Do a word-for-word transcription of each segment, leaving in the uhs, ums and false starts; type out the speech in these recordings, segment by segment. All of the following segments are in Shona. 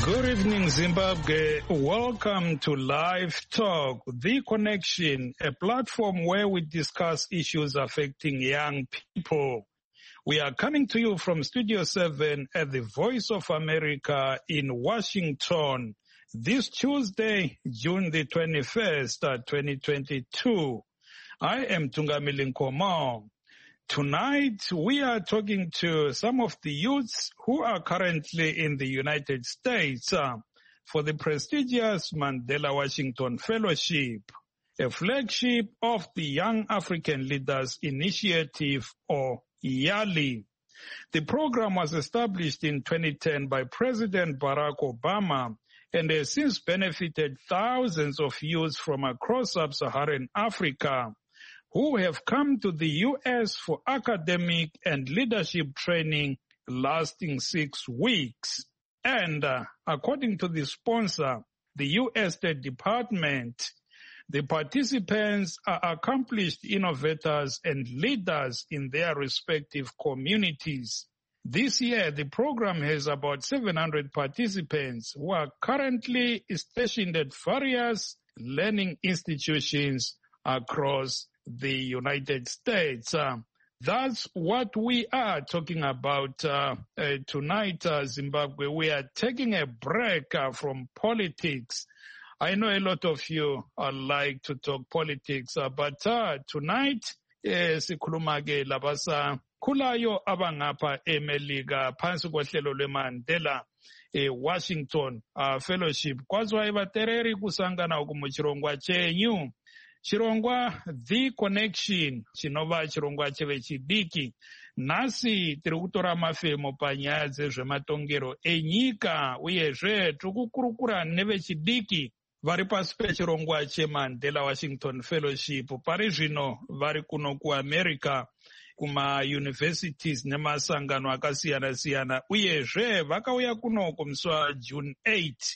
Good evening, Zimbabwe. Welcome to Live Talk, The Connection, a platform where we discuss issues affecting young people. We are coming to you from Studio seven at the Voice of America in Washington this Tuesday, June the twenty-first, twenty twenty-two. I am Tungamili Nkomo. Tonight, we are talking to some of the youths who are currently in the United States uh, for the prestigious Mandela Washington Fellowship, a flagship of the Young African Leaders Initiative, or YALI. The program was established in twenty ten by President Barack Obama and has since benefited thousands of youths from across sub-Saharan Africa who have come to the U S for academic and leadership training lasting six weeks. And uh, according to the sponsor, the U S State Department, the participants are accomplished innovators and leaders in their respective communities. This year, the program has about seven hundred participants who are currently stationed at various learning institutions across the United States. Uh, that's what we are talking about uh, uh, tonight, uh, Zimbabwe. We are taking a break uh, from politics. I know a lot of you uh, like to talk politics, uh, but uh, tonight, sikhuluma ke labasa khulayo abangapha eMelika phansi kohlelo lweMandela e Washington uh, Fellowship. Kwazwa ibatereri kusangana ukumuchirongwa chenyu. Chirongwa The Connection, chinova chirongwa cheve chidiki. Nasi tiri kutora mafemo panyaya dzezvematongero enyika uyezve tiri kukurukura nevechidiki vari pasi pechirongwa cheMandela Washington Fellowship. Pari zvino vari kuno kuAmerica kuma-universities nemasangano akasiyana-siyana uyezve vakauya kuno kumusi waJune eighth.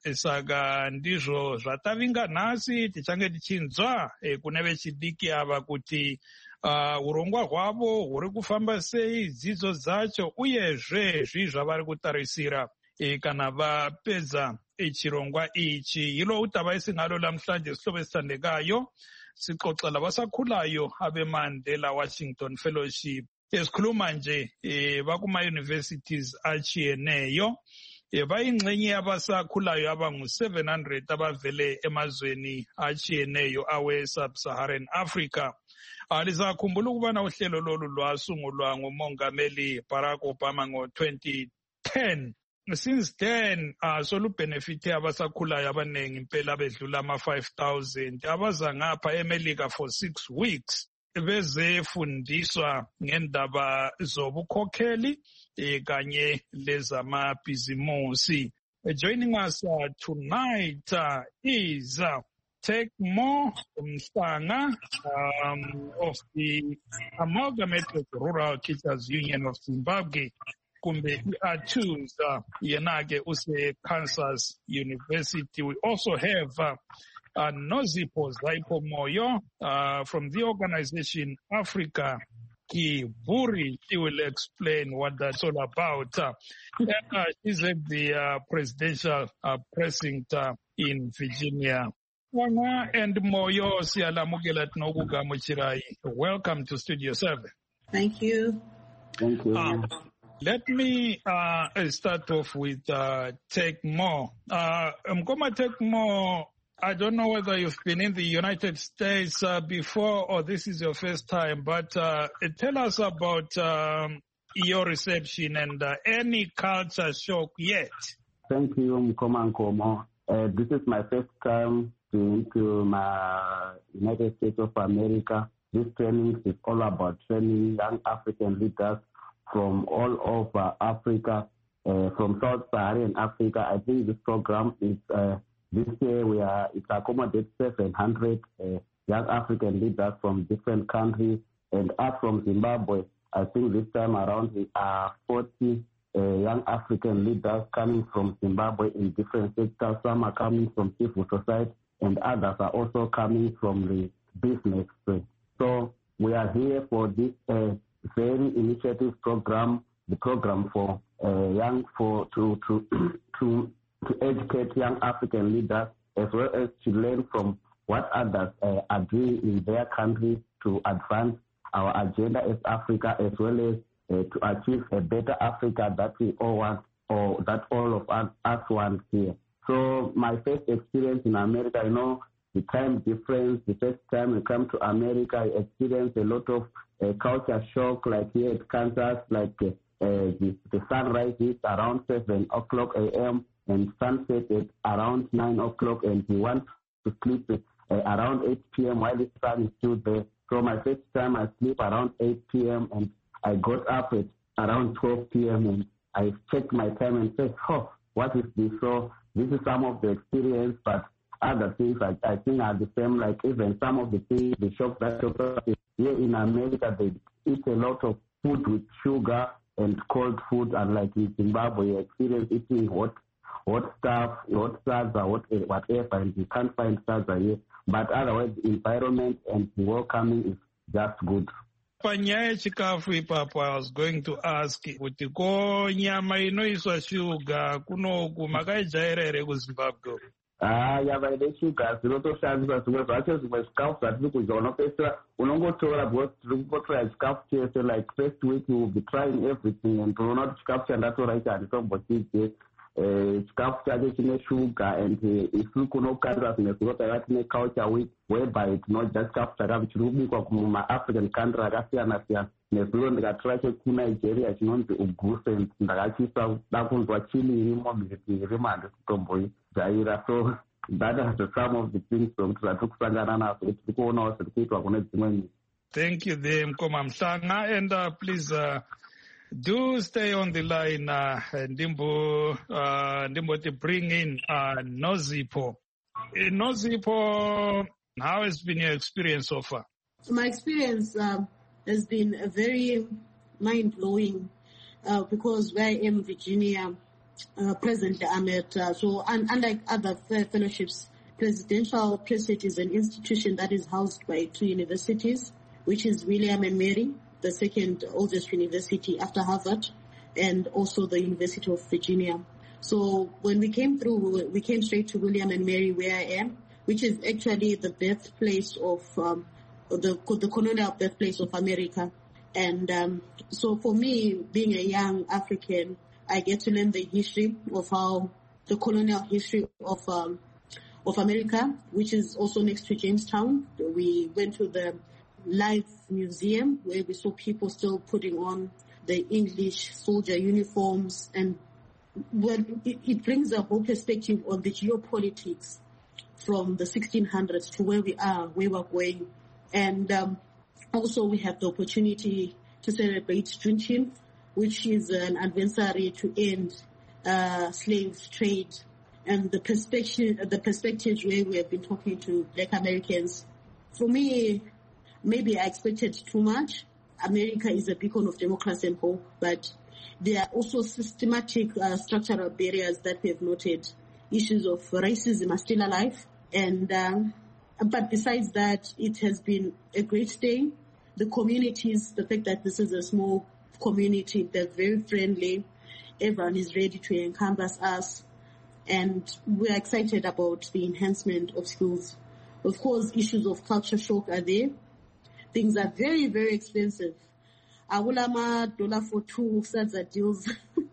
Saka ndizvo zvatavinga nhasi tichange tichinzwa e, kune vechidiki ava kuti uh, urongwa hwavo huri kufamba sei, dzidzo dzacho uyezve zvii zvavari kutarisira e, kana vapedza e, chirongwa ichi. Hilo utaba esingalo lamhlanje sihlobesithandekayo sixoxa labasakhulayo abeMandela Washington Fellowship. Esikhuluma nje e, bakuma-universities achiyeneyo. Bayingxenye yabasakhulayo abangu seven hundred abavele emazweni achiyeneyo awe-Sub-Saharan Africa. Alizakhumbula ukubana uhlelo lolu lwasungulwa nguMongameli Barack Obama ngo twenty ten. Since then, uh, solubenefite abasakhulayo abanengi impela bedlula ama five thousand abaza ngapha eMelika for six weeks. Bezefundiswa ngendaba zobukhokheli kanye lezamabhizimusi. Joining us uh, tonight uh, is uh, Tekmo Mhlanga um, of the Amalgamated Rural Teachers Union of Zimbabwe. Kumbe Atus uh, Yenage Use Kansas University. We also have uh, uh, Nozipho Zaipo Moyo uh, from the organization Africa Kiburi. She will explain what that's all about. Uh, uh, she's at the uh, presidential uh, precinct uh, in Virginia. And Moyo Sialamugela Nogugamuchirai. Welcome to Studio seven. Thank you. Thank you. Uh, let me uh, start off with uh, Tekmo. Uh, Mkoma Tekmo, I don't know whether you've been in the United States uh, before or this is your first time, but uh, tell us about um, your reception and uh, any culture shock yet. Thank you, Mkoma Nkomo. Uh, this is my first time to my United States of America. This training is all about training young African leaders from all over Africa, uh, from Sub-Saharan Africa. I think this program is uh, this year we are it accommodates seven hundred uh, young African leaders from different countries, and us from Zimbabwe. I think this time around we are forty uh, young African leaders coming from Zimbabwe in different sectors. Some are coming from civil society, and others are also coming from the business. So we are here for this uh, very initiative program, the program for uh, young for to to to to educate young African leaders, as well as to learn from what others uh, are doing in their country to advance our agenda as Africa, as well as uh, to achieve a better Africa that we all want, or that all of us, us want here. So my first experience in America, you know, the time difference, the first time I come to America, I experienced a lot of uh, culture shock, like here at Kansas, like uh, uh, the, the sunrise is around seven o'clock a.m. and sunset at around nine o'clock, and we want to sleep uh, around eight p.m. while the sun is still there. So my first time I sleep around eight p.m. and I got up at around twelve p.m. and I checked my time and said, oh, what is this? So this is some of the experience, but other things I, I think are the same, like even some of the things, the shops that here in America, they eat a lot of food with sugar and cold food, and like in Zimbabwe, you experience eating hot, hot stuff, hot salsa, what, whatever, and you can't find salsa here. But otherwise, the environment and the welcoming is just good. Panyaya chikafu ipapo, I was going to ask kuti ko nyama inoiswa shuga kunoku makaijaira here kuZimbabwe? Ah, nyama ine shuga dzinotoshandiswa zvimwe zvacho, zvimwe zvikafu zvatiri kudya unopedzisira unongotora, because tiri kungotora chikafu chese, like first week we will be trying everything, and unoona kuti chikafu chandatora ichi handitombotidze chikafu chacho chine shuga, and isu kunokarira zvimwe zviro taiva tine culture week whereby tinodya chikafu chakapi chiri kubikwa kumaafrican country akasiyana siyana. Nezuro ndikatora chekunigeria chinonzi uguse, ndakachisa da kunzwa chili irimo, mhiripiri irimo, handisitomboijaira. So that is some of the things zvatiri kusangana nazo, tiri kuonawo zviri kuitwa kune dzimwe nyika. Thank you there, Mkoma Mhlanga, and uh, please uh, do stay on the line, uh, Ndimbo, uh, Ndimbo to bring in uh, Nozipho. Uh, Nozipho, how has been your experience so far? My experience uh, has been a very mind-blowing uh, because where I am in Virginia, uh, presently I'm at, uh, so un- unlike other fellowships, Presidential Prestige is an institution that is housed by two universities, which is William and Mary, the second oldest university after Harvard, and also the University of Virginia. So when we came through, we came straight to William and Mary, where I am, which is actually the birthplace of um, the the colonial birthplace of America. And um, so for me, being a young African, I get to learn the history of how the colonial history of um, of America, which is also next to Jamestown. We went to the Life Museum where we saw people still putting on the English soldier uniforms, and well, it, it brings a whole perspective on the geopolitics from the sixteen hundreds to where we are, where we're going. And um, also we have the opportunity to celebrate Juneteenth, which is an anniversary to end uh, slave trade, and the perspective, the perspectives where we have been talking to Black Americans. For me, maybe I expected too much. America is a beacon of democracy and hope, but there are also systematic uh, structural barriers that we have noted. Issues of racism are still alive, and um, but besides that, it has been a great day. The communities, the fact that this is a small community, they're very friendly. Everyone is ready to encompass us, and we're excited about the enhancement of skills. Of course, issues of culture shock are there. Things are very, very expensive. Awulama dollar for two salsa deals.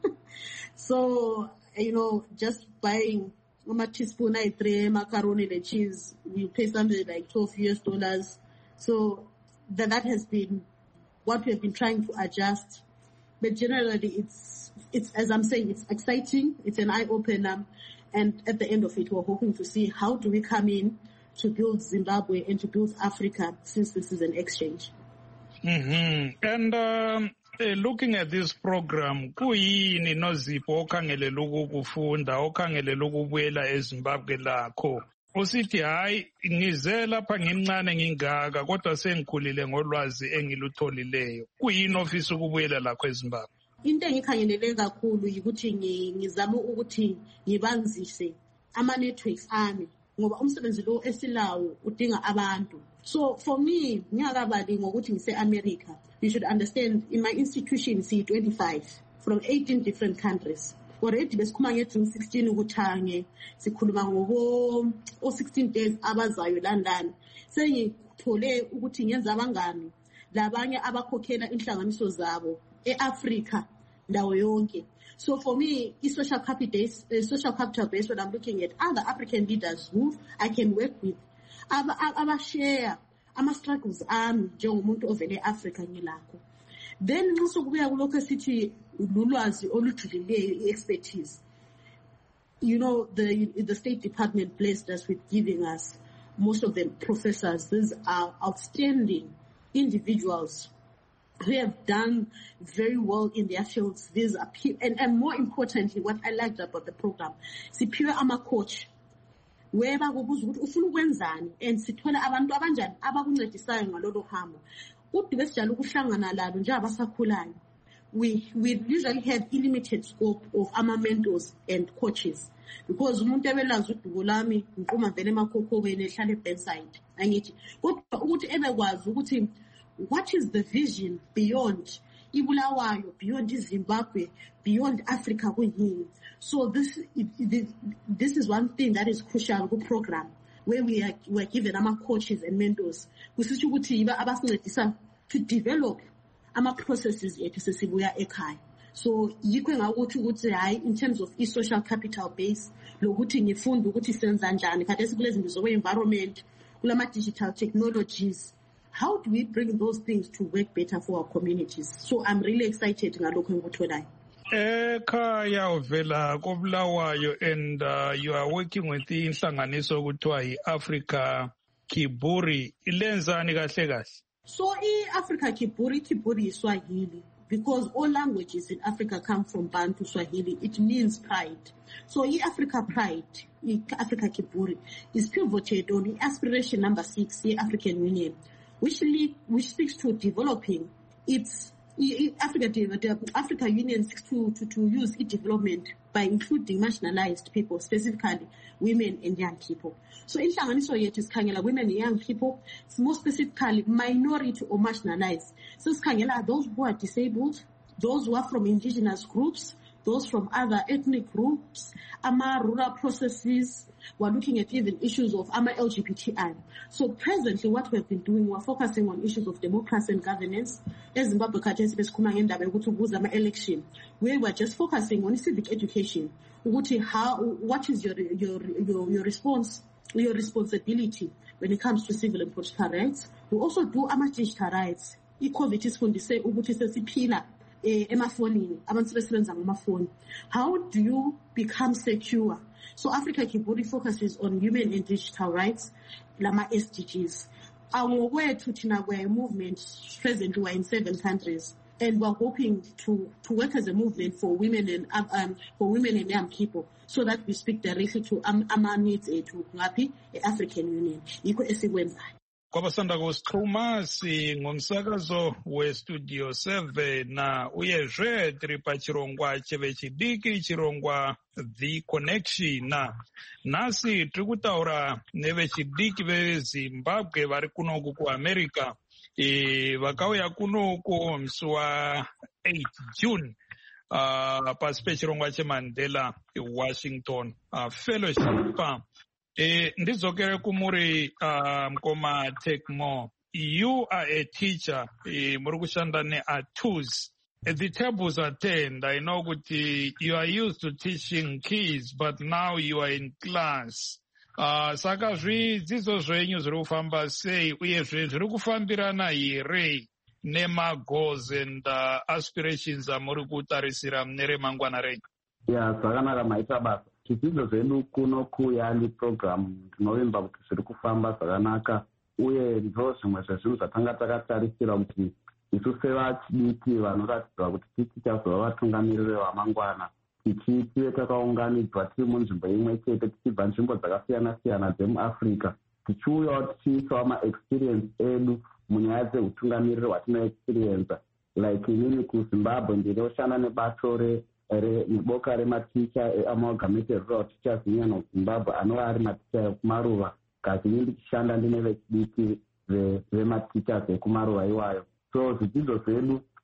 So, you know, just buying a teaspoon of three macaroni and cheese, you pay something like twelve U S dollars. So that, that has been what we have been trying to adjust. But generally, it's, it's, as I'm saying, it's exciting. It's an eye-opener. And at the end of it, we're hoping to see how do we come in to build Zimbabwe and to build Africa, since this is an exchange. Mm-hmm. And um, uh, looking at this program, kuyini Nozipho okhangelela ukufunda, okhangelela ukubuyela eZimbabwe lakho? Usithi hayi ngize lapha ngimncane ngingaka kodwa sengikhulile ngolwazi engilutholileyo. Kuyini ofisa ukubuyela lakho eZimbabwe? Into engikhangelele kakhulu yikuthi ngizama ukuthi ngibanzise ama networks ami, ngoba umsebenzi lo esilawo udinga abantu. So for me, ngiyakabali ngokuthi ngise America, you should understand in my institution see twenty-five from eighteen different countries. already besikhuluma ngeJune sixteen ukuthange sikhuluma ngoko o sixteen days abazayo London sengithole ukuthi ngenza abangani labanye abakhokhela inhlanganiso zabo eAfrica ndawo yonke. So for me, is social capital base, uh, social capital base when I'm looking at other African leaders who I can work with, aba aba share ama struggles ami njengomuntu ovele eAfrica ngilakho. Then nxa kubuya kulokho sithi ulwazi olujulileyo expertise. You know, the the State Department blessed us with giving us most of them professors. These are outstanding individuals who have done very well in their fields. These are and, and more importantly, what I liked about the program, siphiwe ama coach where bakubuza ukuthi ufuna ukwenzani and sithola abantu abanjani abakuncedisayo ngalolu hambo. Uthi besijala ukuhlangana lalo nje abasakhulayo. We we usually have limited scope of ama mentors and coaches because umuntu ebelazi udubo lami ngiqhuma vele emakhokhoweni ehlala ebedside angithi kodwa ukuthi ebekwazi ukuthi what is the vision beyond Ibulawayo, beyond Zimbabwe, beyond Africa kuyini. So this this is one thing that is crucial to program where we are we are given our coaches and mentors kusitsho ukuthi iba abasincedisa to develop ama processes ethu sesibuya ekhaya. So yikho ngakuthi ukuthi hayi in terms of i social capital base lokuthi ngifunda ukuthi senza kanjani kade sikulezi zinto zokwe environment kulama digital technologies. How do we bring those things to work better for our communities? So I'm really excited ngalokho engikutholayo. Ekhaya uvela koBulawayo and uh, you are working with inhlanganiso okuthiwa yi-Africa Kiburi. Ilenzani kahle kahle? So i-Africa Kiburi, Kiburi is Swahili. Because all languages in Africa come from Bantu Swahili, it means pride. So i-Africa Pride, i-Africa Kiburi, is pivoted on the aspiration number six, the African Union, which lead, which speaks to developing its Africa, the Africa Union seeks to, to, to use its development by including marginalized people, specifically women and young people. So in Shanganiso yet is Kangela, women and young people, more specifically minority or marginalized. So Kangela, those who are disabled, those who are from indigenous groups, those from other ethnic groups, AMA rural processes. We're looking at even issues of AMA L G B T I. So presently what we've been doing, we're focusing on issues of democracy and governance. As Zimbabwe election, where we're just focusing on civic education. How, what is your, your, your, your response, your responsibility when it comes to civil and political rights? We also do AMA digital rights. I-COVID is going to say, how do you become secure? So Africa Kiburi focuses on human and digital rights, Lama S D Gs. Our way to Tinagwe movement presently we're in seven countries, and we're hoping to, to work as a movement for women and um, for women and young people, so that we speak directly to um, our needs to Ngapi, the African Union. Kwabasanda kusixhuma ngomsakazo we-Studio seven na uyezwe tripa chirongwa cheve chidiki chirongwa The Connection na nasi tiri kutaura nevechidiki veZimbabwe vari kunoku kuAmerica e, vakauya kunoku musi wa eight June uh, pasi pechirongwa cheMandela eWashington uh, fellowship. Eh, ndizokere kumuri uh, mkoma Tekmo. You are a teacher. Eh, muri kushanda ne-Atus. The tables are turned. I know that you are used to teaching kids, but now you are in class. Uh, saka zvidzidzo zvenyu zviri kufamba sei uye zviri kufambirana here nema-goals and uh, aspirations amuri kutarisira mune remangwana renyu? Yeah, zvakanaka maita basa. Zvidzidzo zvedu kuno kuyali program tinovimba kuti zviri kufamba zvakanaka uye ndo zvimwe zvezvinhu zvatanga takatarisira kuti isu sevachidiki vanoratidza kuti titi tichazova vatungamiriri vamangwana tichitive takaunganidzwa tiri munzvimbo imwe chete tichibva nzvimbo dzakasiyana-siyana dzemuafrica tichiuyawo tichiisawo maexperience edu munyaya dzeutungamiriri hwatinoexperienza like inini kuzimbabwe ndinoshanda nebato neboka rematicha eamalgamated rural teachers union of Zimbabwe anova ari maticha ekumaruva kazini ndichishanda ndine vechidiki vematichas ekumaruva iwayo. So zvidzidzo zvedu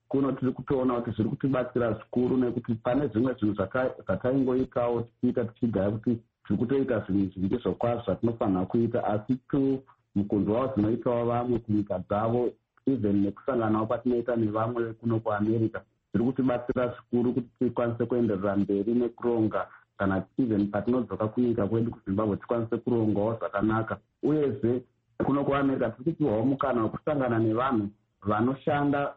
kuno tiri kutoona kuti zviri kutibatsira zvikuru nekuti pane zvimwe zvinhu zvataingoitawo tichiita tichigaya kuti tiri kutoita zvinhu zvingi zvokwazvo zvatinofanira kuita, asi tu mukundwawo dzinoitawo vamwe kunyika dzavo, even nekusanganawo kwatinoita nevamwe kuno kuamerica zviri kutibatsira zvikuru kuti tikwanise kuenderera mberi nekuronga, kana even patinodzoka kunyika kwedu kuzimbabwe tikwanise kurongawo zvakanaka. Uyezve kuno kuamerica tiri kupiwawo mukana wekusangana nevanhu vanoshanda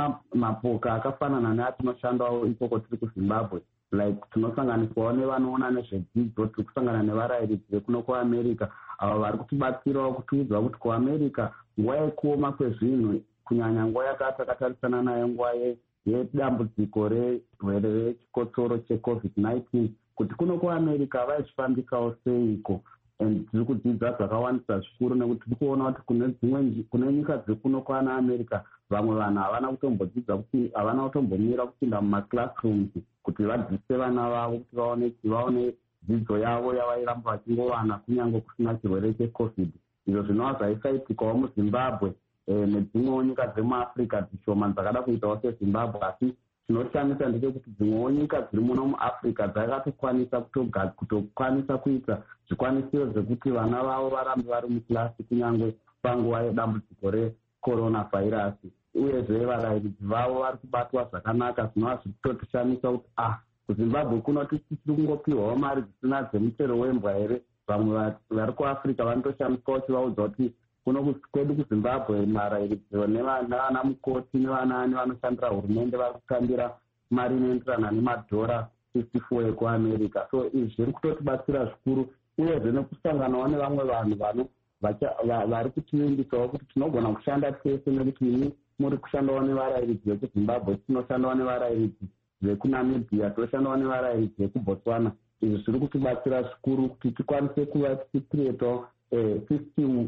mapoka akafanana neatinoshandawo ikoko tiri kuzimbabwe, like tinosanganiswawo nevanoona nezvedzidzo, tiri kusangana nevarayiridzi vekuno kuamerica avo vari kutibatsirawo kutiudza kuti kuamerica nguva yekuoma kwezvinhu, kunyanya nguva yakatakarisana nayo nguva yedambudziko rerwere rechikotsoro checovid nineteen, kuti kuno kuamerica vaizvifambikawo seiko. And tiri kudzidza zvakawandisa zvikuru nekuti tiri kuona kuti kune dzimwe kune nyika dzekuno kwana america vamwe vanhu havana kutombodzidza kuti havana kutombomira kupinda mumaclassrooms kuti vadzidzise vana vavo kuti vaone vaone dzidzo yavo yavairamba vachingowana kunyange kusina chirwere checovid. Izvo zvinova zvaisaitikawo muzimbabwe nedzimwewo nyika dzemuafrica dzishoma dzakada kuitawo sezimbabwe, asi chinoshamisa ndechekuti dzimwewo nyika dziri muno muafrica dzakatokwanisa kutokwanisa kuita zvikwanisiro zvekuti vana vavo varambe vari mukilasi kunyange panguva yedambudziko recorona virus. Uyezve varayiridzi vavo vari kubatwa zvakanaka, zvinova zviri kutotishamisa kuti ah kuzimbabwe kuno tiri kungopiwawo mari dzisina dzemuchero wembwa here. Vamwe vari kuafrica vanotoshamiswawo chivaudza kuti kuno kwedu kuzimbabwe marayiridzi nevana mukoti nevanani vanoshandira hurumende vari kutambira mari inoenderana nemadhora fifty-four ekuamerica. So izvi zviri kutotibatsira zvikuru, uyezve nekusanganawo nevamwe vanhu vano vari kutivindisawo kuti tinogona kushanda tese, nekuti ini muri kushandawo nevarayiridzi vekuzimbabwe, tinoshandawo nevarayiridzi vekunamibia, toshandawo nevarayiridzi vekubotswana. Izvi zviri kutibatsira zvikuru kuti tikwanise kuva tichikiretawo system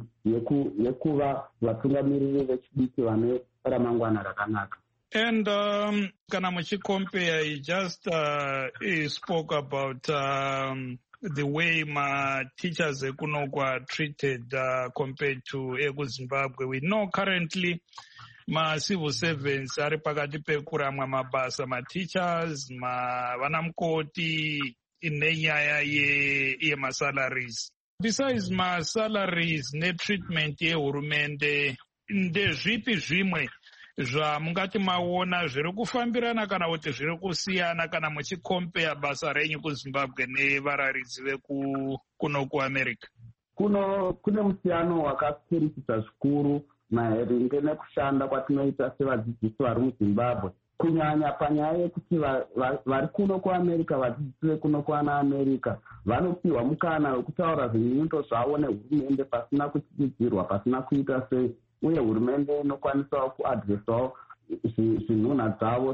yekuva vatungamiriri vechidiki vane ramangwana rakanaka. And um, kana muchicompare, you just uh, you spoke about um, the way my teachers ekunoko are treated uh, compared to ekuZimbabwe. We know currently ma civil servants ari pakati pekuramwa mabasa, ma teachers, ma vanamukoti nenyaya yema salaries. Besides ma salaries ne treatment yehurumende, ndezvipi zvimwe zvamungati maona zviri kufambirana kana kuti zviri kusiyana kana muchikompea basa renyu kuZimbabwe nevarayiridzi vekuno kuAmerica? Kuno kune musiyano wakakurikisa zvikuru maringe nekushanda kwatinoita sevadzidzisi vari muZimbabwe, kunyanya panyaya yekuti vari kuno kuAmerica, vadzidzisi vekuno kuana America vanopiwa mukana wekutaura zvinyunyuto zvavo nehurumende pasina kutsidzirwa, pasina kuita sei, uye hurumende inokwanisawo kuadresawo zvinhuna dzavo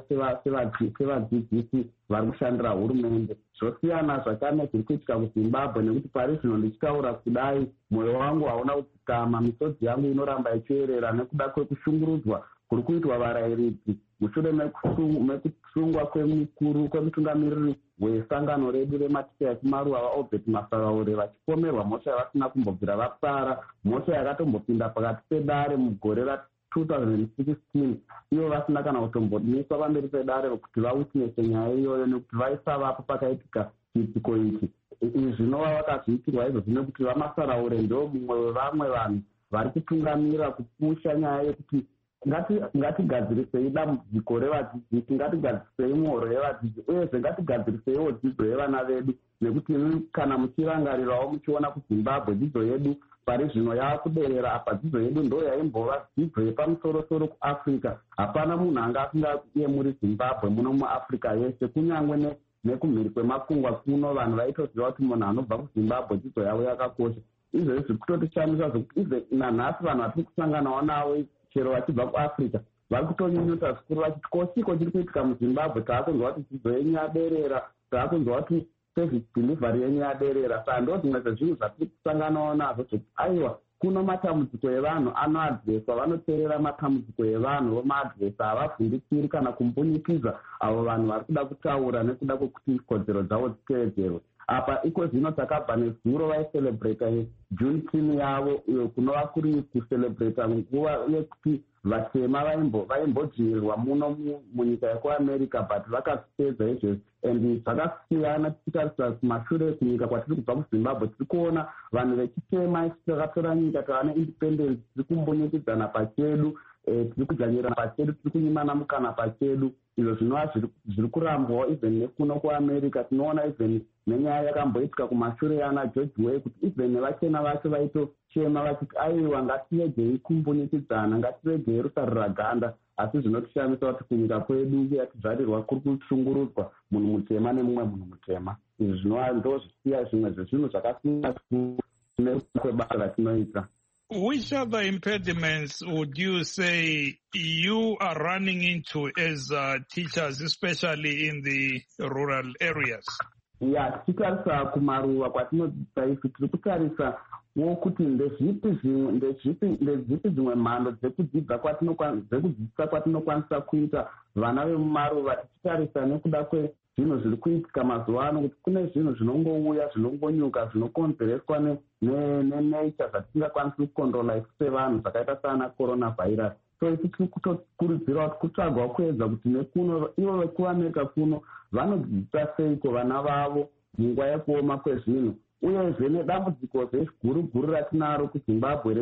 sevadzidzisi vari kushandira hurumende. Zvosiyana zvakare zviri kuitika kuZimbabwe, nekuti pari zvino ndichitaura kudai mwoyo wangu hauna kudzikama, misodzi yangu inoramba ichierera nekuda kwekushungurudzwa kuri kuitwa varayiridzi mushure mekusungwa kwemukuru kwemutungamiriri wesangano redu rematicha echimaruva vaobert masavaure vachipomerwa mhosva yavasina kumbobvira vapara, mhosva yakatombopinda pakati pedare mugore ra-twenty sixteen, ivo vasina kana kutombomiswa pamberi pedare kuti vawitnese nyaya iyoyo nekuti vaisavapo pakaitika chiitiko ichi. Izvi zvinova vakazviitirwa izvo nekuti vamasaraure ndo mumwe wevamwe vanhu vari kutungamira kupusha nyaya yekuti ngatigadzirisei dambudziko revadzidzisi, ngatigadzirisei muhoro yevadzidzisi, uyezve ngatigadziriseiwo dzidzo yevana vedu, nekuti kana muchirangarirawo muchiona kuZimbabwe dzidzo yedu pari zvino yava kuderera apa. Dzidzo yedu ndo yaimbova dzidzo yepamusoro-soro kuAfrica. Hapana munhu anga asingaye muri Zimbabwe muno muAfrica yese, kunyange nekumhiri kwemakungwa kuno vanhu vaitoziva kuti munhu anobva kuZimbabwe dzidzo yavo yakakosha. Izvozvi zviri kutotishamisa zvokuti izve nanhasi vanhu vatiri kusanganawo navo chero vachibva kuAfrica vari kutonyunyuta zvikuru vachiti kochiko chiri kuitika muZimbabwe, taakunzwa kuti dzidzo yenyu yaderera, taakunzwa kuti service delivery yenyu yaderera. Saka ndo dzimwe zvezvinhu zvatiri kusanganawo nazvo zvokuti aiwa kuno matambudziko evanhu anoadreswa, vanoteerera matambudziko evanhu vomaadresa, havavhundikiri kana kumbunyikidza avo vanhu vari kuda kutaura nekuda kwekuti kodzero dzavo dzitevedzerwe. apa iko zvino takabva nezuro vaicelebrata June team yavo iyo kunova kuri kucelebrata nguva yekuti vatema vaimbodzvinyirwa muno munyika yekuamerica but vakapedza izvezvi and zvakasiyana tichitarisa kumashure kunyika kwatiri kubva kuzimbabwe tiri kuona vanhu vechitema takatora nyika tava neindependence tiri kumbunyikidzana pachedu tiri kudzvanyirana pachedu tiri kunyimana mukana pachedu izvo zvinova zviri kurambwawo even nekuno kuamerica tinoona even nenyaya yakamboitika kumashure yana George Way kuti even nevachena vacho vaitochema vachiti aiwa ngatiregei kumbunyikidzana ngatiregei rusarura ganda asi zvinotishamisa kuti kunyika kwedu yatizvarirwa kuri kushungurudzwa munhu mutema nemumwe munhu mutema izvi zvinova ndo zvisiya zvimwe zvezvinhu zvakasiyana kwebasa ratinoita. Which other impediments would you say you are running into as uh, teachers, especially in the rural areas? Ya, tichitarisa kumaruwa kwatinodzidza isu tiri kutarisa wokuti ndezvipi dzimwe mhando dzekudzidza dzekudzidzisa kwatinokwanisa kuita vana vemumaruva tichitarisa nekuda kwezvinhu zviri kuitika mazuva ano kuti kune zvinhu zvinongouya zvinongonyuka zvinokonzereswa nenature zvatisingakwanisi kukontrola isu sevanhu zvakaita saana coronavirus. So isi tiri kutokurudzira kuti kutsvagwa kuedza kuti nekuno ivo vekuamerica kuno vanodzidzisa seiko vana vavo munguva yekuoma kwezvinhu uyezve nedambudziko zveziguruguru ratinaro kuzimbabwe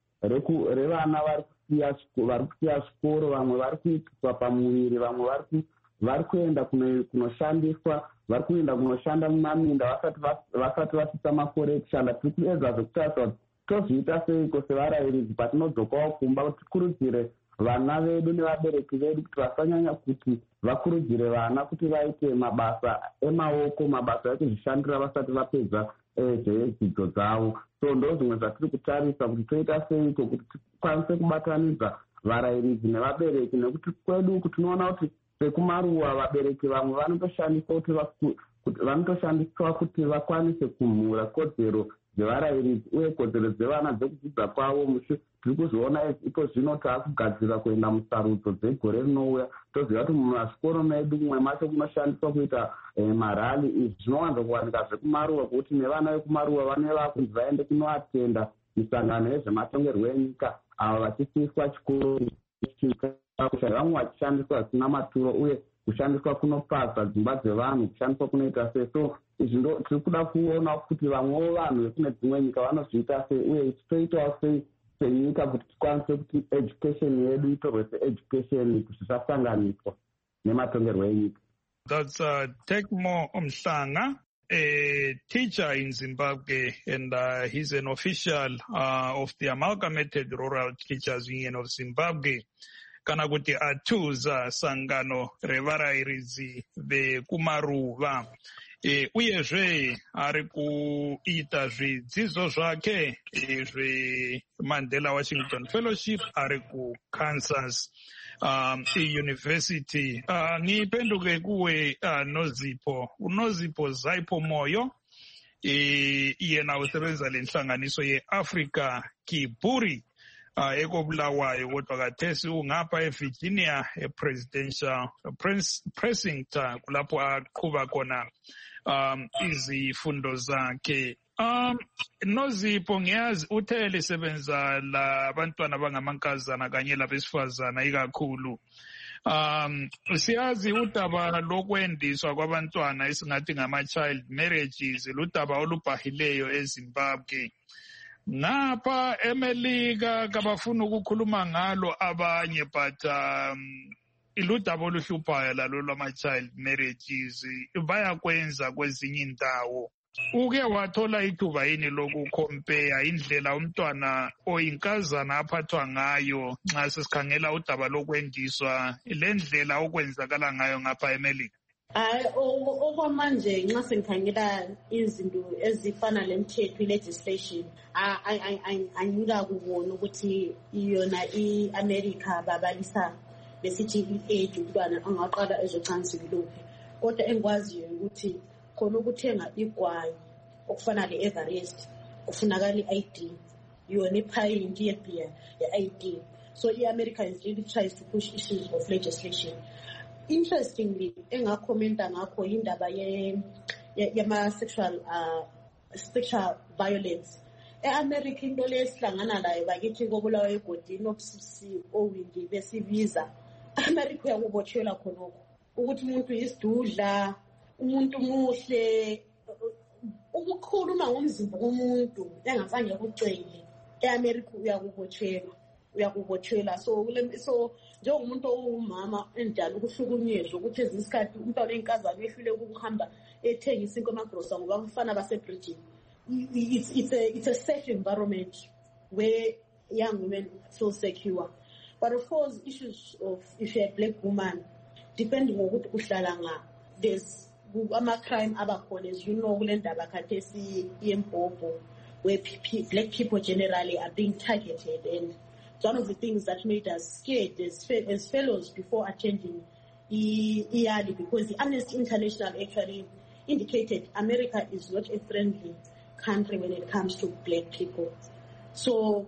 revana vari kusiya zvikoro vamwe vari kuitiswa pamuviri vamwe vari kuenda kunoshandiswa vari kuenda kunoshanda mumaminda vasati vasvitsa makore ekushanda. tiri kuedza zvekutarisa kuti tozviita seiko sevarayiridzi patinodzokawo kumba kuti tikurudzire vana vedu nevabereki vedu kuti vasanyanya kuti vakurudzire vana kuti vaite mabasa emaoko mabasa ekuzvishandira vasati vapedza zvedzidzo dzavo. So ndo zvimwe zvatiri kutarisa kuti toita seiko kuti tikwanise kubatanidza varayiridzi nevabereki nekuti kwedu kuti tinoona kuti sekumaruwa vabereki vamwe vanotoshandiswa kuti vanotoshandiswa kuti vakwanise kumhura kodzero dzevarayiridzi uye kodzero dzevana dzekudzidza kwavo. Tiri kuzviona ipo zvino taakugadzira kuenda musarudzo dzegore rinouya toziva kuti mumazvikoro medu mumwe macho kunoshandiswa kuita marali. Izvi zvinowanza kuwanika zvekumaruwa kuti nevana vekumaruwa vanova kunzi vaende kunoatenda misangano yezvematongerwo enyika ava vachisiyiswa chikoro vamwe vachishandiswa zvisina maturo uye kushandiswa kunopasa dzimba dzevanhu kushandiswa kunoita sei. So izvi ndo tiri kuda kuona kuti vamwewo vanhu vekune dzimwe nyika vanozviita sei uye tichitoitawo sei senyika kuti tikwanise kuti education yedu itorwe seeducation kuti zvisasanganiswa nematongerwo enyika. That's uh, Tekmo Mhlanga, a teacher in Zimbabwe, and uh, he's an official uh, of the Amalgamated Rural Teachers Union of Zimbabwe. Kana kuti atuza sangano revarayiridzi vekumaruva. E, uyezve ari kuita zvidzidzo zvake e, zveMandela Washington Fellowship ari kuKansas um, University. Uh, nipenduke kuwe uh, Nozipo. Unozipo Zaipo Moyo e, yena usebenza lenhlanganiso ye-Africa Kiburi uh, ekobulawayo kodwa kathesi ungapha eVirginia e-presidential precinct kulapho aqhuba khona um izifundo zakhe. Um Nozipho ngiyazi uthe lisebenza labantwana abangamankazana kanye labesifazana ikakhulu. Um siyazi udaba lokwendiswa kwabantwana esingathi ngama-child marriages ludaba olubhahileyo eZimbabwe. Ngapha eMelika kabafuna ukukhuluma ngalo abanye but um iludaba oluhluphayo lalo lwama-child marriages bayakwenza kwezinye indawo. Uke wathola ithuba yini lokukhompeya indlela umntwana oyinkazana aphathwa ngayo nxa sesikhangela udaba lokwendiswa le ndlela okwenzakala ngayo ngapha eMelika? Hayi, okwamanje nxa sengikhangela izinto ezifana lemthetho i-legislation angika kubona ukuthi iyona i-America babalisa besithi i-age umntwana angaqala ezocansini lokhu. Kodwa engikwaziyo ukuthi khona ukuthenga igwayi okufana le-Everest kufunakala i-I D yona ipayint yebeer ye-I D. So i-America is really tries to push issues of legislation. Interestingly, engakhomenta ngakho indaba yama-sexual uh, sexual violence. E-America into lesihlangana layo bakithi kobulawa egodini obusisi owindi besibiza. America uyakubotshelwa khonokho ukuthi umuntu isidudla, umuntu muhle, ukukhuluma ngomzimba womuntu engazange kucele. E-America uyakubotshelwa, uyakubotshelwa. So so njengomuntu owumama endala ukuhlukunyezwa ukuthi ezisikhathi umntwana oyinkazana ehlule ukuhamba ethengisa inkomo amagrosa ngoba umfana basebridging. It's, it's, a, it's a safe environment where young women feel secure. But of course, issues of if you're a black woman, depending on what uhlala, there's a crime abakhona, as you know, where black people generally are being targeted. And it's one of the things that made us scared as, as fellows before attending E I A L I, because the Amnesty International actually indicated America is not a friendly country when it comes to black people. So,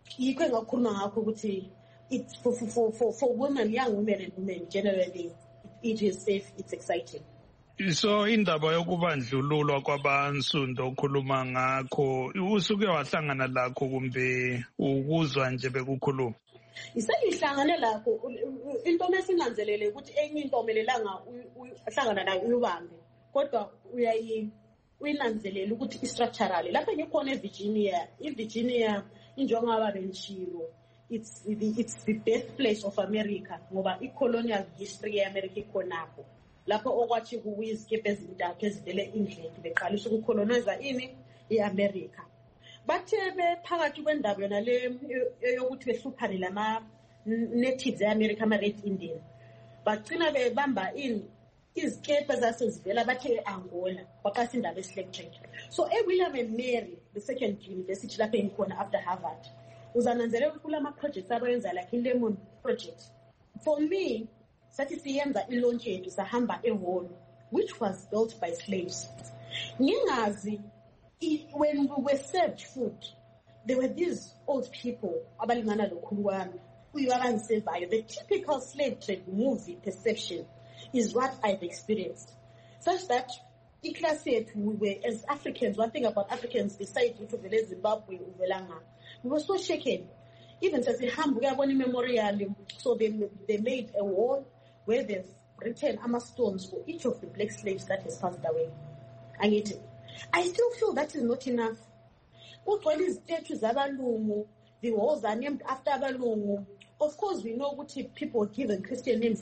it's for, for, for, for women, young women and women generally, it is safe, it's exciting. So indaba yokubandlululwa kwabansundu okhuluma ngakho usuke wahlangana lakho kumbe ukuzwa nje bekukhuluma? Isengihlangane lakho into mesinanzelele ukuthi enye into omelelanga uhlangana nayo uyibambe kodwa uyayi uyinanzelele ukuthi istructurally lapha ngikhona eVirginia iVirginia injongaba benchilo it's the it's the birthplace of America ngoba icolonial history yeAmerica ikhonapho lapho okwathi kuwizikepe ezintathu ezivele indlela beqalisa ukucolonize ini iAmerica bathe bephakathi kwendaba yona le yokuthi behluphane lama natives eAmerica ama Red Indian bagcina bebamba in izikepe zasezivela bathe eAngola baqasa indaba yeslave trade. So eWilliam and Mary the second university lapha enkhona after Harvard uzananzelela ukula ama projects abayenza like iLemon project. For me sathi siyenza ilaunch yethu sahamba eHall which was built by slaves. Ngingazi when we were served food there were these old people abalingana lokhulu wami uyabangisevayo. The typical slave trade movie perception is what I've experienced. Such that in class yet we were as Africans, one thing about Africans decided to visit Zimbabwe, we were so shaken. Even as a Hamburg memorial, so they they made a wall where they've written Amma stones for each of the black slaves that has passed away. And yet, I still feel that is not enough. What all these statues Abalungu, the walls are named after Abalungu. Of course, we know what people given Christian names,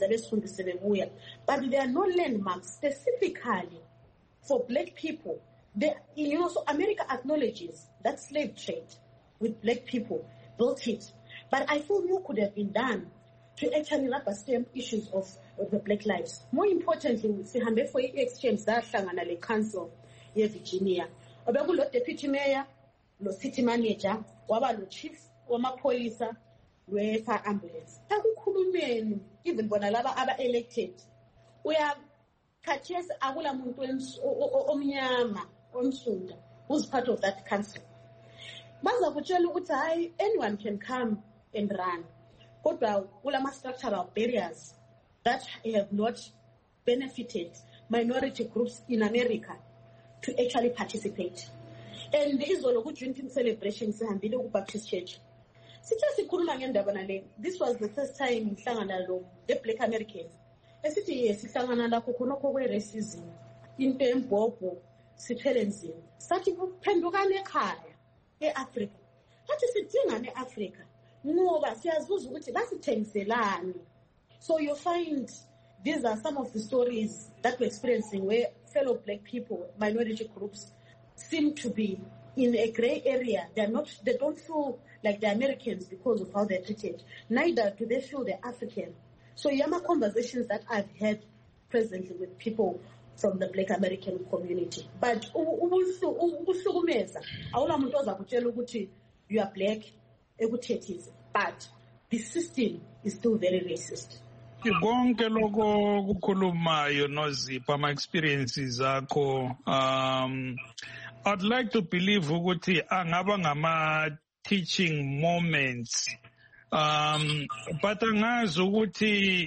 but there are no landmarks specifically for black people. They, you know, so America acknowledges that slave trade with black people built it. But I feel more could have been done to actually rubber stamp issues of, of the black lives. More importantly, we see how for exchange that the council in Virginia. Abakulo deputy mayor, lo city manager, waba lo chief, wama police, fire ambulance. Akukhulumeni even bona laba aba elected. Uya catches akula muntu omnyama omsunda who's part of that council. Baza kutshela ukuthi hayi anyone can come and run. Kodwa kulama structural barriers that have not benefited minority groups in America to actually participate. And izolo ku drinking celebration sihambile ku Baptist Church. Sithe sikhuluma ngendaba nale. This was the first time ngihlangana lo the black Americans. Esithi yes sihlangana lakho khonokho kwe racism. Into embhobho siphele nzima. Sathi kuphendukane ekhaya eAfrica. Sathi sidingane eAfrica. Ngoba siyazuza ukuthi basithengiselani. So you find these are some of the stories that we're experiencing where fellow black people, minority groups seem to be in a gray area. They're not, they don't feel like they're Americans because of how they're treated. Neither do they feel they're African. So yama conversations that I've had presently with people from the black American community. But ukuhlukumeza awula muntu ozakutshela ukuthi you are black ekuthethize. But the system is still very racist. Konke lokho kukhulumayo noZipho ama experiences akho um I'd like to believe ukuthi angaba ngama teaching moments um but angazi ukuthi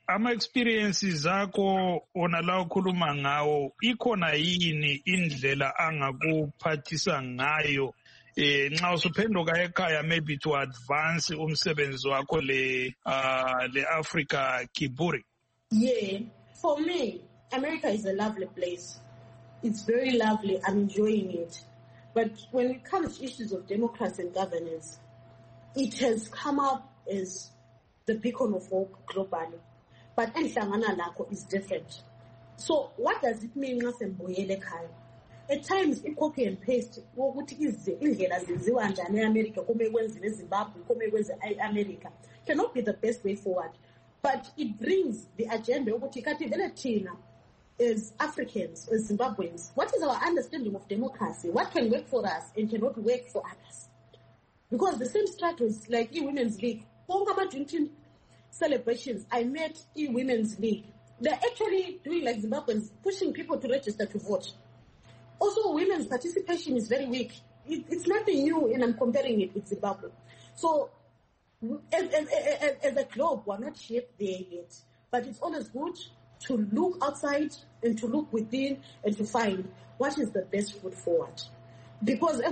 ama-experiences akho ona la ukhuluma ngawo ikhona yini indlela angakuphathisa ngayo eh nxa usuphenduka ekhaya maybe to advance umsebenzi wakho le uh, le Africa Kiburi? Yeah, for me, America is a lovely place. It's very lovely. I'm enjoying it. But when it comes to issues of democracy and governance, it has come up as the beacon of hope globally. But Enhlangana Lakho is different. So what does it mean? At times, it copy and paste. What is the America, Zimbabwe, America cannot be the best way forward. But it brings the agenda as Africans, as Zimbabweans. What is our understanding of democracy? What can work for us and cannot work for others? Because the same struggles like E-Women's League, celebrations, I met E-Women's League. They're actually doing like Zimbabweans, pushing people to register to vote. Also, women's participation is very weak. It, it's nothing new, and I'm comparing it with Zimbabwe. So, as, as, as, as a globe, we're not yet there yet. But it's always good to look outside and to look within and to find what is the best foot forward. Because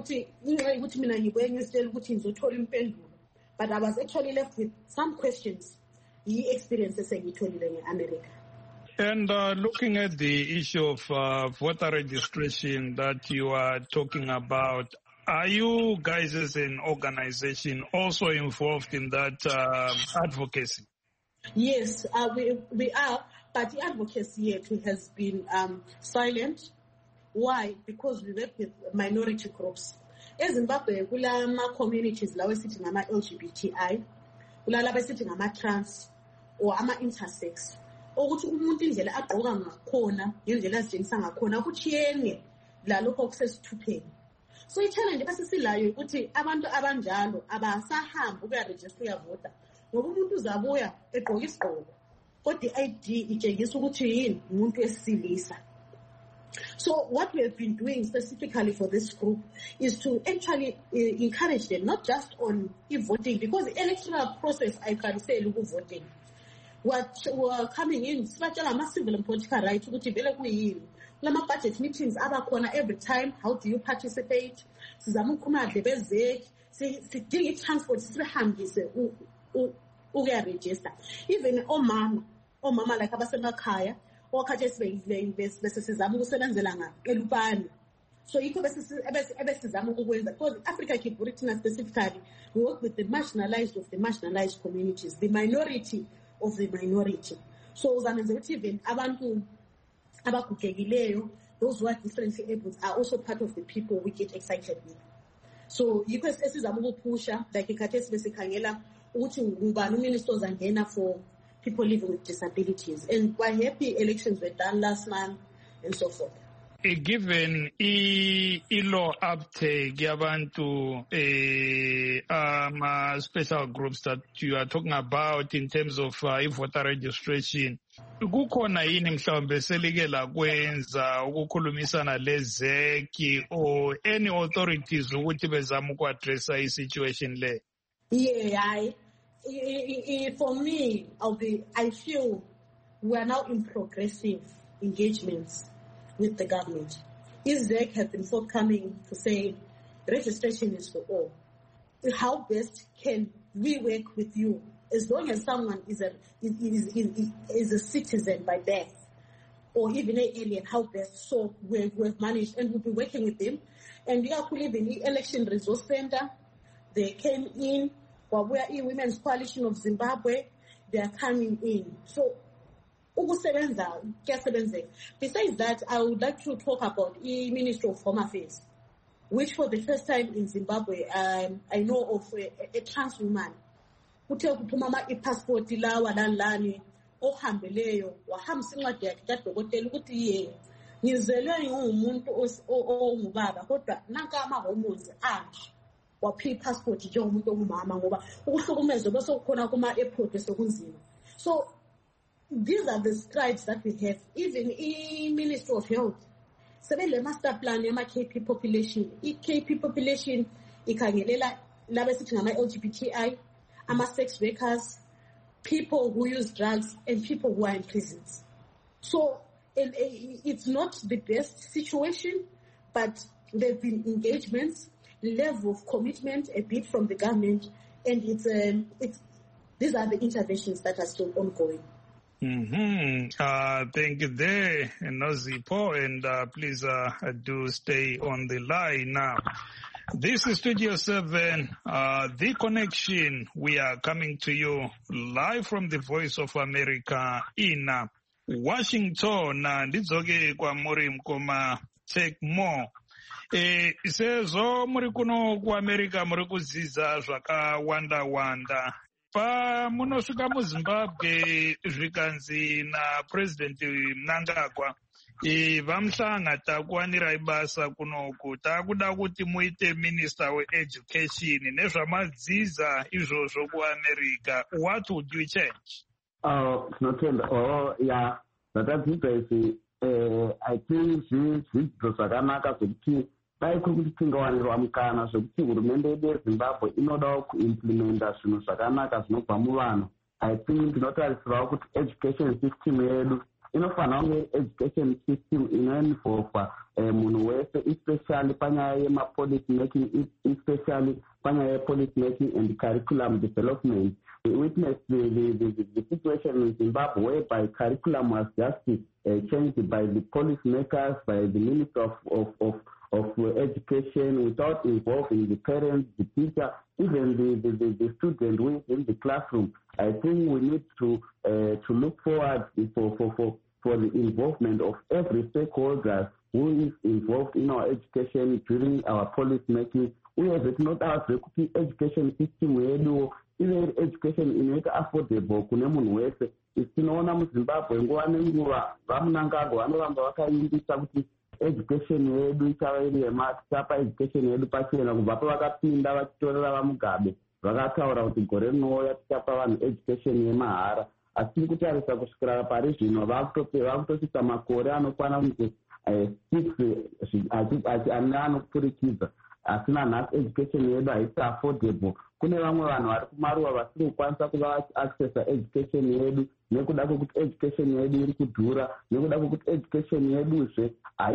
but I was actually left with some questions. He experiences in America. And uh, looking at the issue of uh, voter registration that you are talking about, are you guys as an organization also involved in that uh, advocacy? Yes, uh, we we are, but the advocacy yet has been um, silent. Why? Because we work with minority groups. In Zimbabwe, kulama communities lawe sithi ngama L G B T I, kulala besithi ngama trans or ama intersex. Ukuthi umuntu indlela agqoka ngakhona, indlela azitshengisa ngakhona kuchiyene la lokho okusesithupheni. So i-challenge basisilayo ukuthi abantu abanjalo abasahamba ukuyaregister uyavota. Ngoba umuntu uzabuya egqoka isigqoko kodwa I D itshengisa ukuthi yini umuntu wesilisa. So what we have been doing specifically for this group is to actually uh, encourage them, not just on e-voting, because the electoral process, I can say, voting. What were coming in, civil and political rights, budget meetings, every time, how do you participate? Transport, register. Even oh mama, oh mama like Abasemakaya. So you because Africa Kiburi specifically, we work with the marginalized of the marginalized communities, the minority of the minority. So even abantu abakukegileyo, those who are differently able are also part of the people we get excited with. So you can say pusha like ikatesi besikangela uthi ngubani ministers angena for people living with disabilities. And we're happy elections were done last month and so forth. Given i-law uptake yabantu um uh, special groups that you are talking about in terms of uh, voter registration, kukhona yini mhlawumbe selike lakwenza ukukhulumisana lezeki or any authorities ukuthi bezama uku-addressa i-situation le? Yeah, I for me, I'll be, I feel we are now in progressive engagements with the government. I S E C has been forthcoming to say registration is for all. How best can we work with you as long as someone is a is, is, is a citizen by birth or even an alien? How best? So we've, we've managed, and we'll be working with them. And we are in the Election Resource Center. They came in. While we are in Women's Coalition of Zimbabwe, they are coming in. So, besides that, I would like to talk about the Ministry of Home Affairs, which for the first time in Zimbabwe, um, I know of a, a trans woman who tells mama a passport lawa lani ohambeleyo wahamsinga yakhe dokotela ukuthi ye ngizelwe ngumuntu ongubaba kodwa nanka ama hormones anje waphi passport njengomuntu ongumama ngoba ukuhlukumezwa bese kukhona kuma airport esekunzima. So these are the strides that we have. Even in Ministry of Health, sebele master plan yama K P population, I K P population ikhangelela laba sithi ngama L G B T I, ama sex workers, people who use drugs and people who are in prisons. So and, uh, it's not the best situation, but there have been engagements, level of commitment, a bit from the government, and it's, um, it's these are the interventions that are still ongoing. Mm-hmm. Uh, thank you there, Nozipho, and uh, please uh, do stay on the line now. This is Studio seven, uh, The Connection. We are coming to you live from the Voice of America in uh, Washington. Ndidzoke kwamuri mkoma Take More. E, sezvo muri kuno kuAmerica muri kudzidza zvakawanda wanda. Pa munosvika muZimbabwe zvikanzi naPresident Mnangagwa e, vamuhlanga takuwanirai basa kunoku takuda kuti muite Minister weEducation nezvamadzidza izvozvo kuAmerica. What would you change? Oh, tinotenda. Oh, yeah. Zvatadzidza izvi eh, I think zvidzidzo zvakanaka zvokuti dai kuri kuti tingawanirwa mukana zvokuti hurumende yedu yeZimbabwe inodawo kuimplementa zvinhu zvakanaka zvinobva muvanhu. I think tinotarisirawo kuti education system yedu inofanira kunge education system inoinvolva eh, munhu wese, especially panyaya yemapolicy making, especially panyaya yepolicy making and curriculum development. We witnessed the, the, the, the situation in Zimbabwe whereby curriculum was just uh, changed by the policymakers, by the Minister of, of, of, of Education, without involving the parents, the teacher, even the, the, the, the student who is in the classroom. I think we need to uh, to look forward for, for, for, for the involvement of every stakeholder who is involved in our education during our policy making. We have not asked the education system yedu ive education inoita affordable kune munhu wese. Tinoona muZimbabwe nguva nenguva vaMnangagwa vanoramba vakaimbisa kuti education yedu ichava iri yema, tichapa education yedu pachena. Kubva pavakapinda vachitorera vaMugabe vakataura kuti gore rinouya tichapa vanhu education yemahara. Asi tiri kutarisa kusvikira pari zvino vakutosvitsa makore anokwana kuti six ane anopfurikidza, asina nhasi education yedu haisi affordable. Kune vamwe vanhu vari kumaruwa vasiri kukwanisa kuva vachiaccessa education yedu nekuda kwekuti education yedu iri kudhura, nekuda kwekuti education yeduzve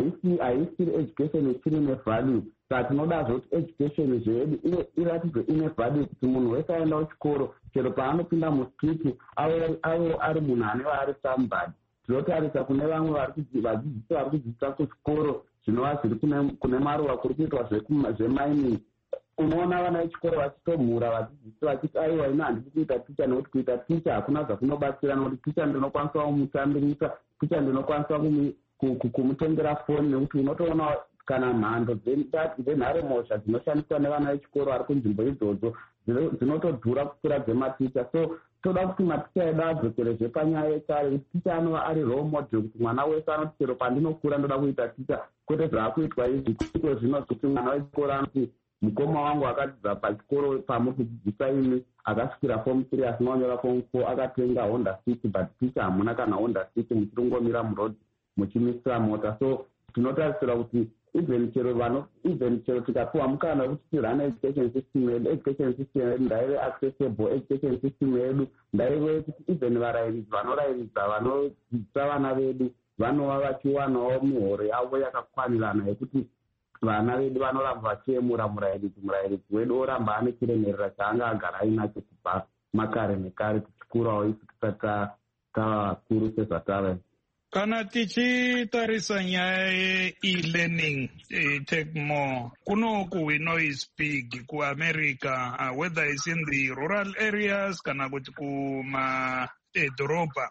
haisiri education ichiri nevalue. Saka tinodazve kuti education zvedu iratidze ine value, kuti munhu wese aenda kuchikoro chero paanopinda mustreet avo ari munhu aneva ari somebody. Tinotarisa kune vamwe vadzidzisi vari kudzidzisa kuchikoro zvinova zviri kune maruwa kuri kuitwa zvemining. Unoona vana vechikoro vachitomhura vadzidzisi vachiti aiwa ino handisi kuita ticha nekuti kuita ticha hakuna zvakunobatsira, nekuti ticha ndinokwanisa kumutambirisa, ticha ndinokwanisa kumutengera foni, nekuti unotoona kana mhando dzenharemozha dzinoshandiswa nevana vechikoro vari kunzvimbo idzodzo dzinotodhura kupfuura dzematicha. So toda kuti maticha edu adzokerezve panyaya yekare, kuti ticha anova ari role model, kuti mwana wese anoti chero pandinokura ndoda kuita ticha, kwete zvaakuitwa izvi kuitwe zvino kuti mwana wechikoro anoti mukoma wangu akadzidza pachikoro pamuri kudzidzisa imi, akasvikira form three asina kunyora form four, akatenga Honda City, but ticha hamuna kana Honda City, muchirongomira muroad muchimisira mota. So tinotarisira kuti even chero vano even chero tikapuwa mukana wekuti tirane education system yedu, education system yedu ndaive accessible, education system yedu ndaive kuti even varayiridzi vanorayiridza vanodzidzisa vana vedu vanova vachiwanawo mihoro yavo yakakwanirana yekuti vana vedu vanoramba vachiyemura murayiridzi. Murayiridzi wedu oramba ane chiremerera chaanga agara ainacho kubva makare nekare tichikurawo isu tisati tava vakuru sezvatava. Kana tichitarisa nyaya ye-e-learning, eh, Take More, kunoku we know is big kuAmerica, uh, whether it's in the rural areas kana kuti kuma eh, dhorobha.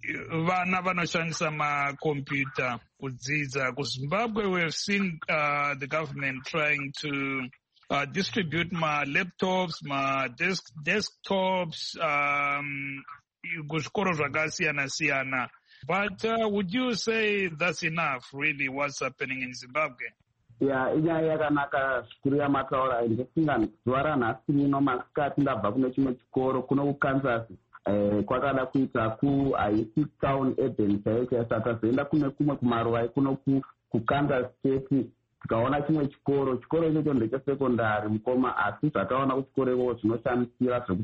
Vana vanoshandisa makompyuta kudzidza. KuZimbabwe we have seen uh, the government trying to uh, distribute ma laptops, ma desk, desktops, um, kuzvikoro zvakasiyana siyana. But uh, would you say that's enough, really, what's happening in Zimbabwe? Yeah, inyaya yakanaka zvikuru yamataura. Ndofunga zuva ranhasi rino masikati ndabva kune chimwe chikoro kuno kuKansas eh, kwakada kuita ku haisi town urban chaicho, saka tazoenda kune kumwe kumaruwa kuno kuKansas State tikaona chimwe chikoro. Chikoro ichocho ndechesekondari mukoma, asi zvataona kuchikoro ikoko zvinoshandisira zvokuti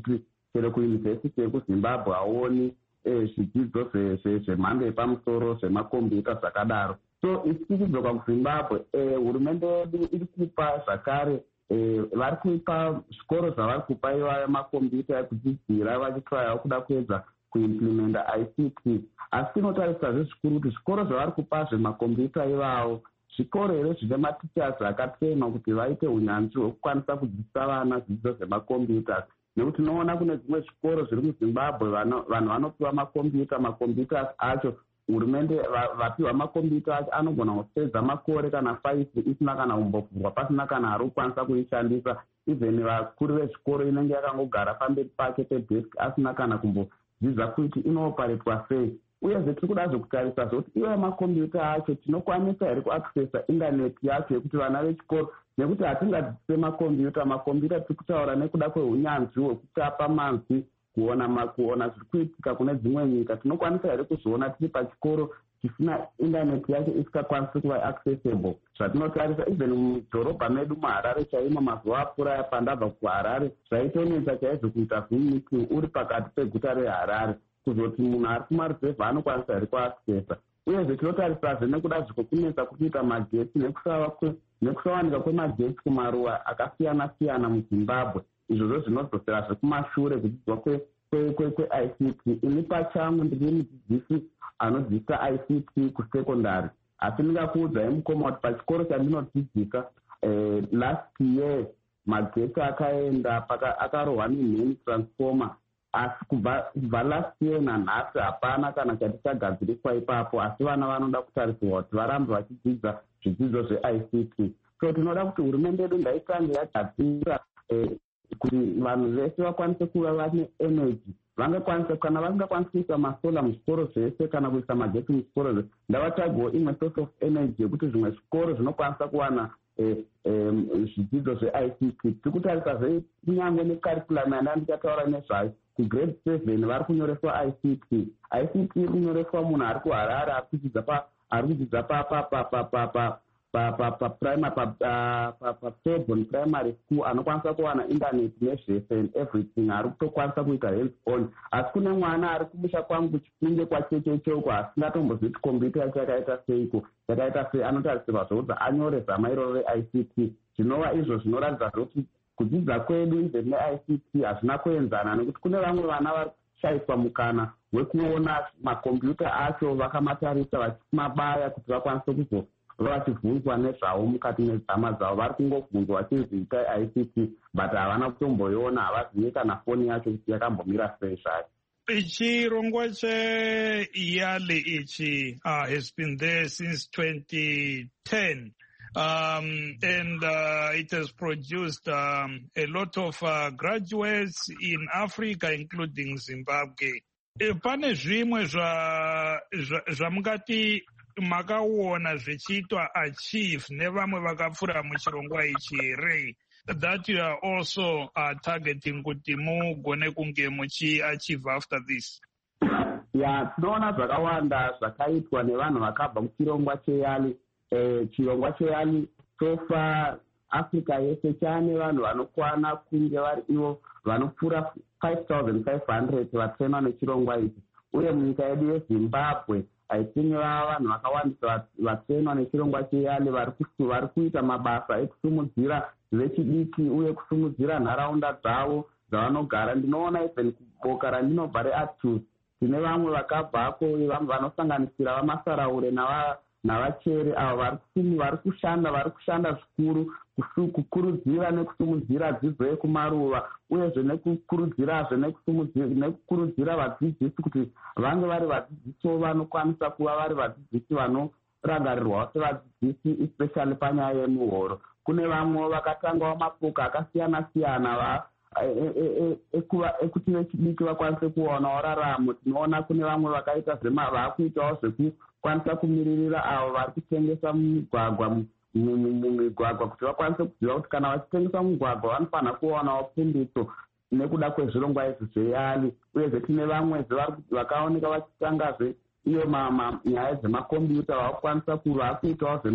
chero kuyunivhesiti yekuzimbabwe haoni zvidzidzo zvemhando yepamusoro zvemakombiyuta zvakadaro. So isi tichidzoka kuzimbabwe, hurumende yedu iri kupa zvakare, vari kupa zvikoro zvavari kupa ivayo makombiyuta ekudzidzira vachitrayawo kuda kuedza kuimplementa I C T. Asi tinotarisazve zvikuru kuti zvikoro zvavari kupa zvemakombiyuta ivawo zvikoro here zvine matichers akatrainwa kuti vaite unyanzvi hwekukwanisa kudzidzisa vana zvidzidzo zvemakombiyuta. Nekuti tinoona kune zvimwe zvikoro zviri muzimbabwe vanhu vanopiwa makombiyuta, makombiyuta acho hurumende vapiwa makombiyuta acho anogona kupedza makore kana faifi isina kana kumbovhurwa, pasina kana ari kukwanisa kuishandisa. Even vakuru vezvikoro inenge yakangogara pamberi pake pedesk asina kana kumbodzidza kuti inoparetwa sei. Uyezve tiri kuda zvekutarisa zvokuti iwe makombiyuta acho tinokwanisa here kuaccessa indaneti yacho yekuti vana vechikoro, nekuti hatingadzidzise makombiyuta makombiyuta tiri kutaura nekuda kweunyanzvi hwekutapa manzwi kuona kuona zviri kuitika kune dzimwe nyika. Tinokwanisa here kuzviona tiri pachikoro chisina indaneti yacho isikakwanisi kuva accessible. Zvatinotarisa even mudhorobha medu muharare chaimo mazuva apfuura pandabva kuharare zvaitonetsa chaizvo kuita zoom meeting uri pakati peguta reharare kuzoti munhu ari kumaruzevha anokwanisa here kuaccessa. Uyezve tinotarisazve nekuda zvekukunetsa kuita magetsi nekusawanika kwemagetsi kumaruwa akasiyana-siyana muzimbabwe. Izvozvo zvinodzoserazve kumashure kudzidzwa kwe-I C T. Ini pachangu ndiri mudzidzisi anodzidzisa I C T kusekondari. Asi ndingakuudzai mukoma kuti pachikoro chandinodzidzisa last year magetsi akaenda akarohwa nemheni transformer, asi kubva last year nanhasi hapana kana chatichagadziriswa ipapo, asi vana vanoda kutarisirwa kuti varambe vachidzidza zvidzidzo zve-I C T. So tinoda kuti hurumende yedu ngaitange yagadzira kuti vanhu vese vakwanise kuva vane energy, vangakwanisa kana vasingakwanisi kuisa masola muzvikoro zvese kana kuisa magetsi muzvikoro zvese, ndavatsvagewo imwe source of energy yekuti zvimwe zvikoro zvinokwanisa kuwana zvidzidzo zve-I C T. Tiri kutarisazve kunyange necurriculum yandandikataura nezvayo kugrade seven vari kunyoreswa I C T. I C T iri kunyoreswa munhu ari kuharare ari kudzidza paprebon primary school anokwanisa kuwana indaneti nezvese and everything, ari kutokwanisa kuita hands on. Asi kune mwana ari kumusha kwangu chipinge kwachechecheuko asingatombozviti kombiyuta yacho yakaita seiko yakaita sei, anotarisirwa zvokuti anyore zama iroro re-I C T. Zvinova izvo zvinoratidza zvokuti kudzidza kwedu even ne-I C T hazvina kuenzana, nekuti kune vamwe vana vari kushayiswa mukana wekuona makombiyuta acho vakamatarisa vachimabaya kuti vakwanise kuzo vachibvunzwa nezvavo mukati mezama dzavo. Vari kungobvunzwa vachizviita I C T but havana kutomboiona, havazivi kana foni yacho kuti yakambomira sei zvayo. Chirongwa che-Yali ichi uh, has been there since twenty ten. Um, and uh, it has produced um, a lot of uh, graduates in Africa, including Zimbabwe. Pane zvimwe zvamungati makaona zvichiitwa achieve nevamwe vakapfuura muchirongwa ichi here that you are also uh, targeting kuti mugone kunge muchiachieve after this? Ya, tinoona zvakawanda zvakaitwa nevanhu vakabva kuchirongwa cheyali. Eh, chirongwa cheyali sofa Africa yese chane vanhu vanokwana kunge vari ivo vanopfuura five thousand five hundred vatrainwa nechirongwa ichi. Uye munyika yedu yeZimbabwe aitinge vava vanhu vakawandisa vatrainwa nechirongwa cheyali vari kuita mabasa ekusumudzira vechidiki uye kusumudzira nharaunda dzavo dzavanogara. Ndinoona even kuboka randinobva reActus tine vamwe vakabvako, vamwe vanosanganisira vamasaraure nava navachere avo vari kushanda vari kushanda zvikuru kukurudzira nekusumudzira dzidzo yekumaruva, uyezve nekukurudzirazve nekukurudzira vadzidzisi kuti vange vari vadzidzisiwo vanokwanisa kuva vari vadzidzisi vanorangaririrwawo sevadzidzisi especially panyaya yemuhoro. Kune vamwewo vakatangawo mapoka akasiyana-siyana ekuti vechidiki vakwanise kuwanawo raramo. Tinoona kune vamwe vakaita vakuitawo zvekukwanisa kumiririra avo vari kutengesa mumigwagwa mumigwagwa kuti vakwanise kuziva kuti kana vachitengesa mugwagwa vanofanira kuwanawo pundutso nekuda kwezvirongwa izvi zveyali. Uyezve tine vamwe vakaoneka vachitangazve iyo nyaya dzemakombiyuta vakukwanisa vari kuitawo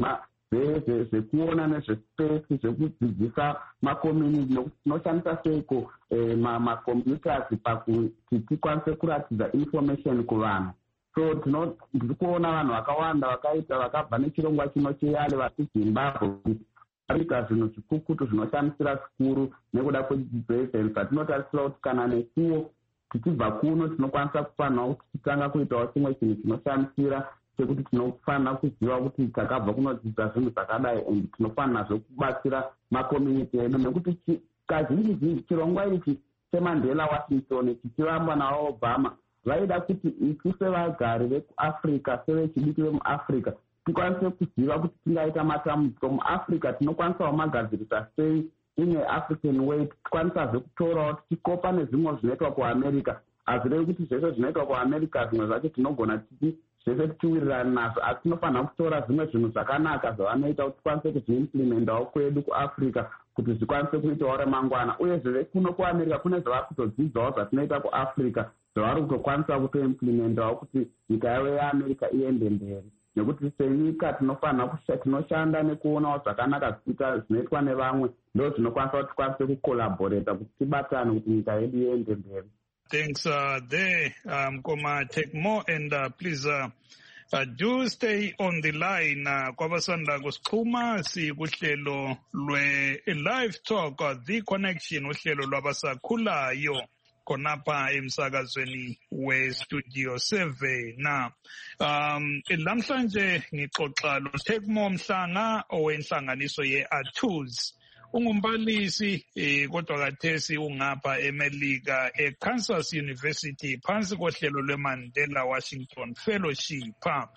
zvekuona nezvespace zvekudzidzisa macommunity nokuti tinoshandisa seiko macomputers pakuti tikwanise kuratidza information kuvanhu. So ndiri kuona vanhu vakawanda vakaita vakabva nechirongwa chino cheyale vari Zimbabwe varikuita zvinhu zvikukutu zvinoshandisira zvikuru nekuda kwedzidzo yesainzi. Patinotarisira kuti kana nesuwo tichibva kuno tinokwanisa kufanira kuti titanga kuitawo chimwe chinhu chinoshandisira sekuti tinofanira kuziva kuti takabva kunodzidza zvinhu zvakadai and tinofanira kubatsira macommunity edu nekuti kazhinji zhinji chirongwa ichi cheMandela Washington chichivambwa naObama vaida kuti isu sevagari vekuAfrica sevechidiki vemuAfrica tikwanise kuziva kuti tingaita matambudziko muAfrica tinokwanisawo magadzirisa sei in African way tikwanisazve kutorawo tichikopa nezvimwe zvinoitwa kuAmerica hazvirevi kuti zvese zvinoitwa kuAmerica zvimwe zvacho tinogona tichi zvese tichiwirirana nazvo asi tinofanira kutora zvimwe zvinhu zvakanaka zvavanoita kuti tikwanise kuzviimplementawo kwedu kuAfrica kuti zvikwanise kuitawo remangwana uyezve kuno kuAmerica kune zvavari kutodzidzawo zvatinoita kuAfrica zvavari kutokwanisa kutoimplementawo kuti nyika yavo yeAmerica iende mberi nekuti senyika tinofanira tinoshanda nekuonawo zvakanaka zviita zvinoitwa nevamwe ndo zvinokwanisa kuti tikwanise kucollaborata kuti tibatane kuti nyika yedu iende mberi. Thanks uh, there, um, Koma. Take more and uh, please uh, uh, do stay on the line. Uh, Kwabasanda kusikhuma sikuhlelo lwe live talk uh, the connection uhlelo lwabasakhulayo khonapha emsakazweni we-studio seven. Na um lamhlanje ngixoxa lo Take More Mhlanga owenhlanganiso ye-Athuz. Ungumbalisi eh kodwa kathesi ungapha eMelika eKansas University phansi kohlelo lweMandela Washington Fellowship.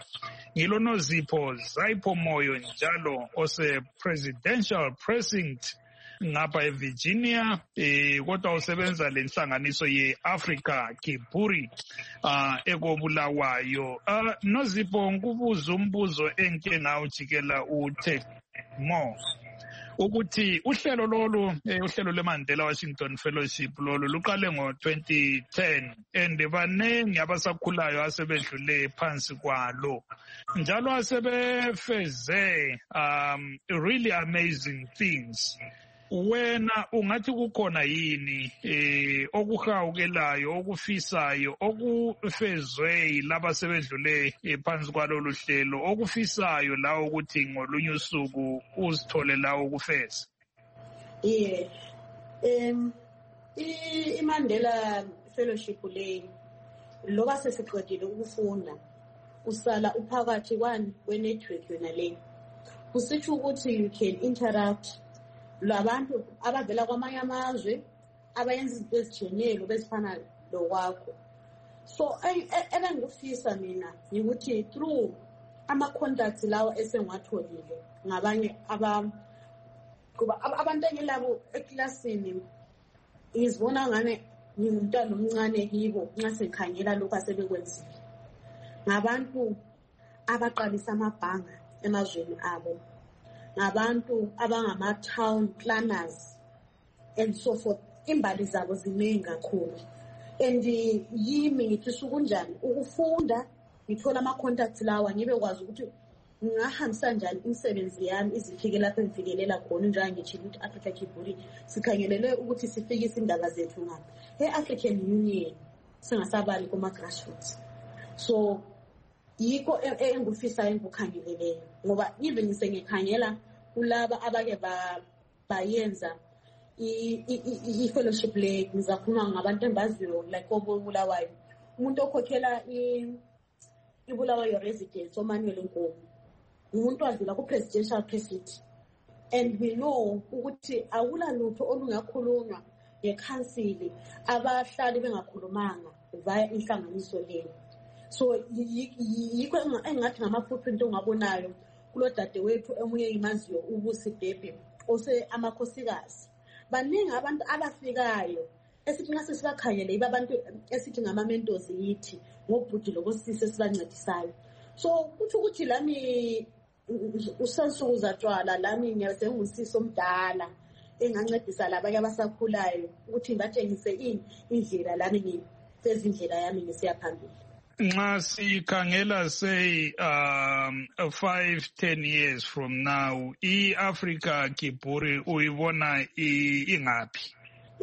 Ngilonozipho Zayipho Moyo njalo ose presidential precinct ngapha eVirginia eh kodwa usebenza lenhlanganiso yeAfrica Kiburi ah ekobulawayo. Ah Nozipho nkubuza umbuzo enke ngawujikela uthe More ukuthi uhlelo lolu uhlelo leMandela Washington Fellowship lolu luqale ngo twenty ten and banengi abasakhulayo asebedlule phansi kwalo njalo asebefeze um really amazing things. Wena ungathi kukhona yini eh okuhawukelayo okufisayo okufezwe laba sebedlule phansi kwalolu hlelo okufisayo la ukuthi ngolunye usuku uzithole la ukufeza? Yeah. Em iMandela Fellowship le loba sesiqedile ukufunda usala uphakathi kwani kwenetwork yona le kusitsho ukuthi you can interact labantu abavela kwamanye amazwe abayenza izinto ezijenelo bezifana lokwakho. So ebengifisa mina ukuthi through ama contacts lawo esengwatholile ngabanye aba kuba abantu engilabo eclassini izibona ngane ngumntwana omncane kibo nxa sekhangela lokho asebekwenzile ngabantu abaqalisa amabhanga emazweni abo ngabantu abangama-town planners and so forth. Imbali zabo ziningi kakhulu and yimi ngithi sukunjani ukufunda ngithola ama-contacts lawa ngibe kwazi ukuthi ngingahambisa njani imisebenzi yami iziphike lapho engifikelela khona njalo ngitshilo ukuthi Africa Kiburi sikhangelele ukuthi sifikise indaba zethu ngapha e-African Union singasabali kuma-grassroots. So yiko engufisa engikukhangeleleyo ngoba even ngisengikhangela kulaba abake ba bayenza i-fellowship le ngizakhuluma ngabantu embaziyo like obulawayo umuntu okhokhela ibulawayo residence oManuel Nkomo umuntu wadlula ku-presidential precinct and we know ukuthi akula lutho olungakhulunywa ngekhansili abahlali bengakhulumanga via inhlanganiso leyo. So yikho engathi ngama-footprint ongabonayo kulo dadewethu emunye imaziyo ubusi Bhebhe ose amakhosikazi baningi abantu abafikayo esithi nxa sesibakhangele yiba abantu esithi ngama-mentors yithi ngobhudi lokosisi esibancedisayo. So kuthi ukuthi lami usansuku zatshwala lami ngiyasengusisi omdala engancedisa labanye abasakhulayo ukuthi ngibatshengise ini indlela lami ngifeza indlela yami ngisiya phambili. Nxa sikhangela say um five ten years from now i-Africa Kiburi uyibona ingaphi?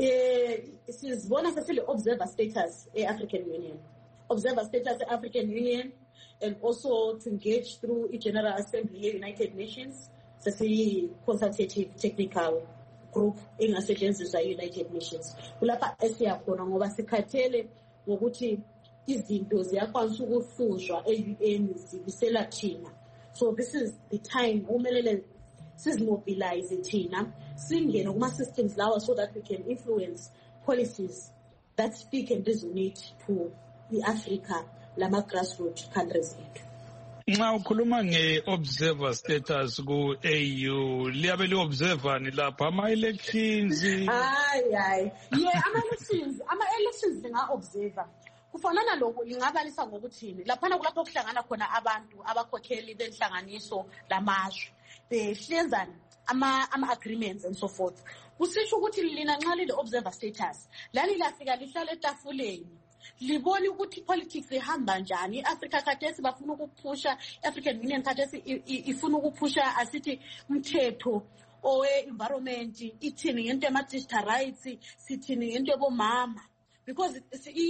Eh sizibona sesile observer status e-African Union. Observer status e-African Union, and also to engage through a General Assembly United Nations, sesi consultative technical group engasetshenziswa United Nations. Kulapha esiyakhona ngoba sikhathele ngokuthi izinto ziyakwanisa ukuhluzwa e-U N zibisela thina. So this is the time umelele sizimobilize thina singene kuma systems lawa so that we can influence policies that speak and resonate to the Africa lama grassroots countries ethu. Nxa ukhuluma nge-observer status ku-A U, liyabe li-observer ni lapha ama-elections? Hayi, hayi. Yeah, ama-elections, ama-elections linga-observer. Kufanana lokho lingabalisa ngokuthini. Laphana kulapho kuhlangana khona abantu abakhokheli benhlanganiso lamazwe. Behlenza ama ama-agreements and so forth. Kusisho ukuthi lina nxa lile-observer status, lani lafika lihlale etafuleni. Liboni ukuthi politics ihamba njani. Africa khathesi bafuna ukuphusha, African Union khathesi ifuna ukuphusha asithi umthetho owe environment, ithini ngento ama-digital rights, sithini ngento yobomama. Because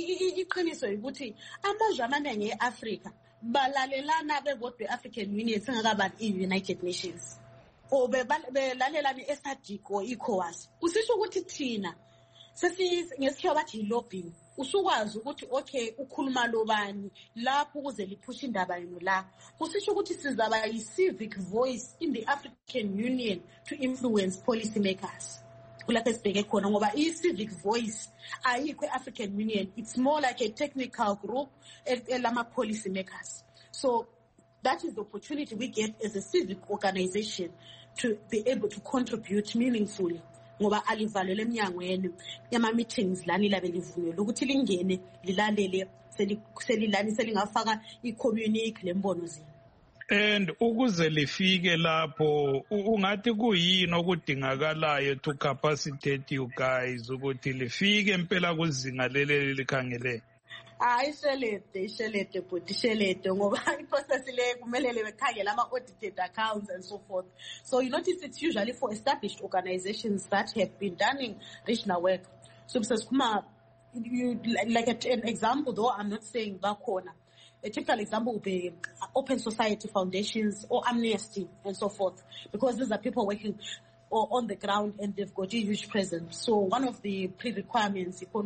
iqiniso ukuthi amazwe amaningi e-Africa balalelana bebodwa e-African Union singakaba i-United Nations. O belalelana e-SADC or ECOWAS. Kusisho ukuthi thina sesingesikhiwa bathi lobbying. Usukwazi ukuthi okay ukhuluma lobani lapho ukuze liphushe indaba yenu la. Kusisho ukuthi sizaba yi-civic voice in the African Union to influence policy makers. Kulapho sibheke khona ngoba i-civic voice ayikho e-African Union. It's more like a technical group elama policy makers. So that is the opportunity we get as a civic organization to be able to contribute meaningfully. Ngoba alivalele emnyangweni yama meetings lani labe livunyelwe ukuthi lingene lilalele selilani selingafaka i-communique lembono zini. And ukuze lifike lapho ungathi kuyini okudingakalayo to capacitate you guys ukuthi lifike impela kuzinga leli likhangele? Hayi shelede ishelede but ishelede ngoba iprocess le kumele bekhangela ama-audited accounts and so forth. So you notice it's usually for established organizations that have been done regional work. So kuma you like an example, though I'm not saying bakhona. A typical example would be open society foundations or Amnesty and so forth, because these are people working or on the ground and they've got a huge presence. So one of the pre-requirements in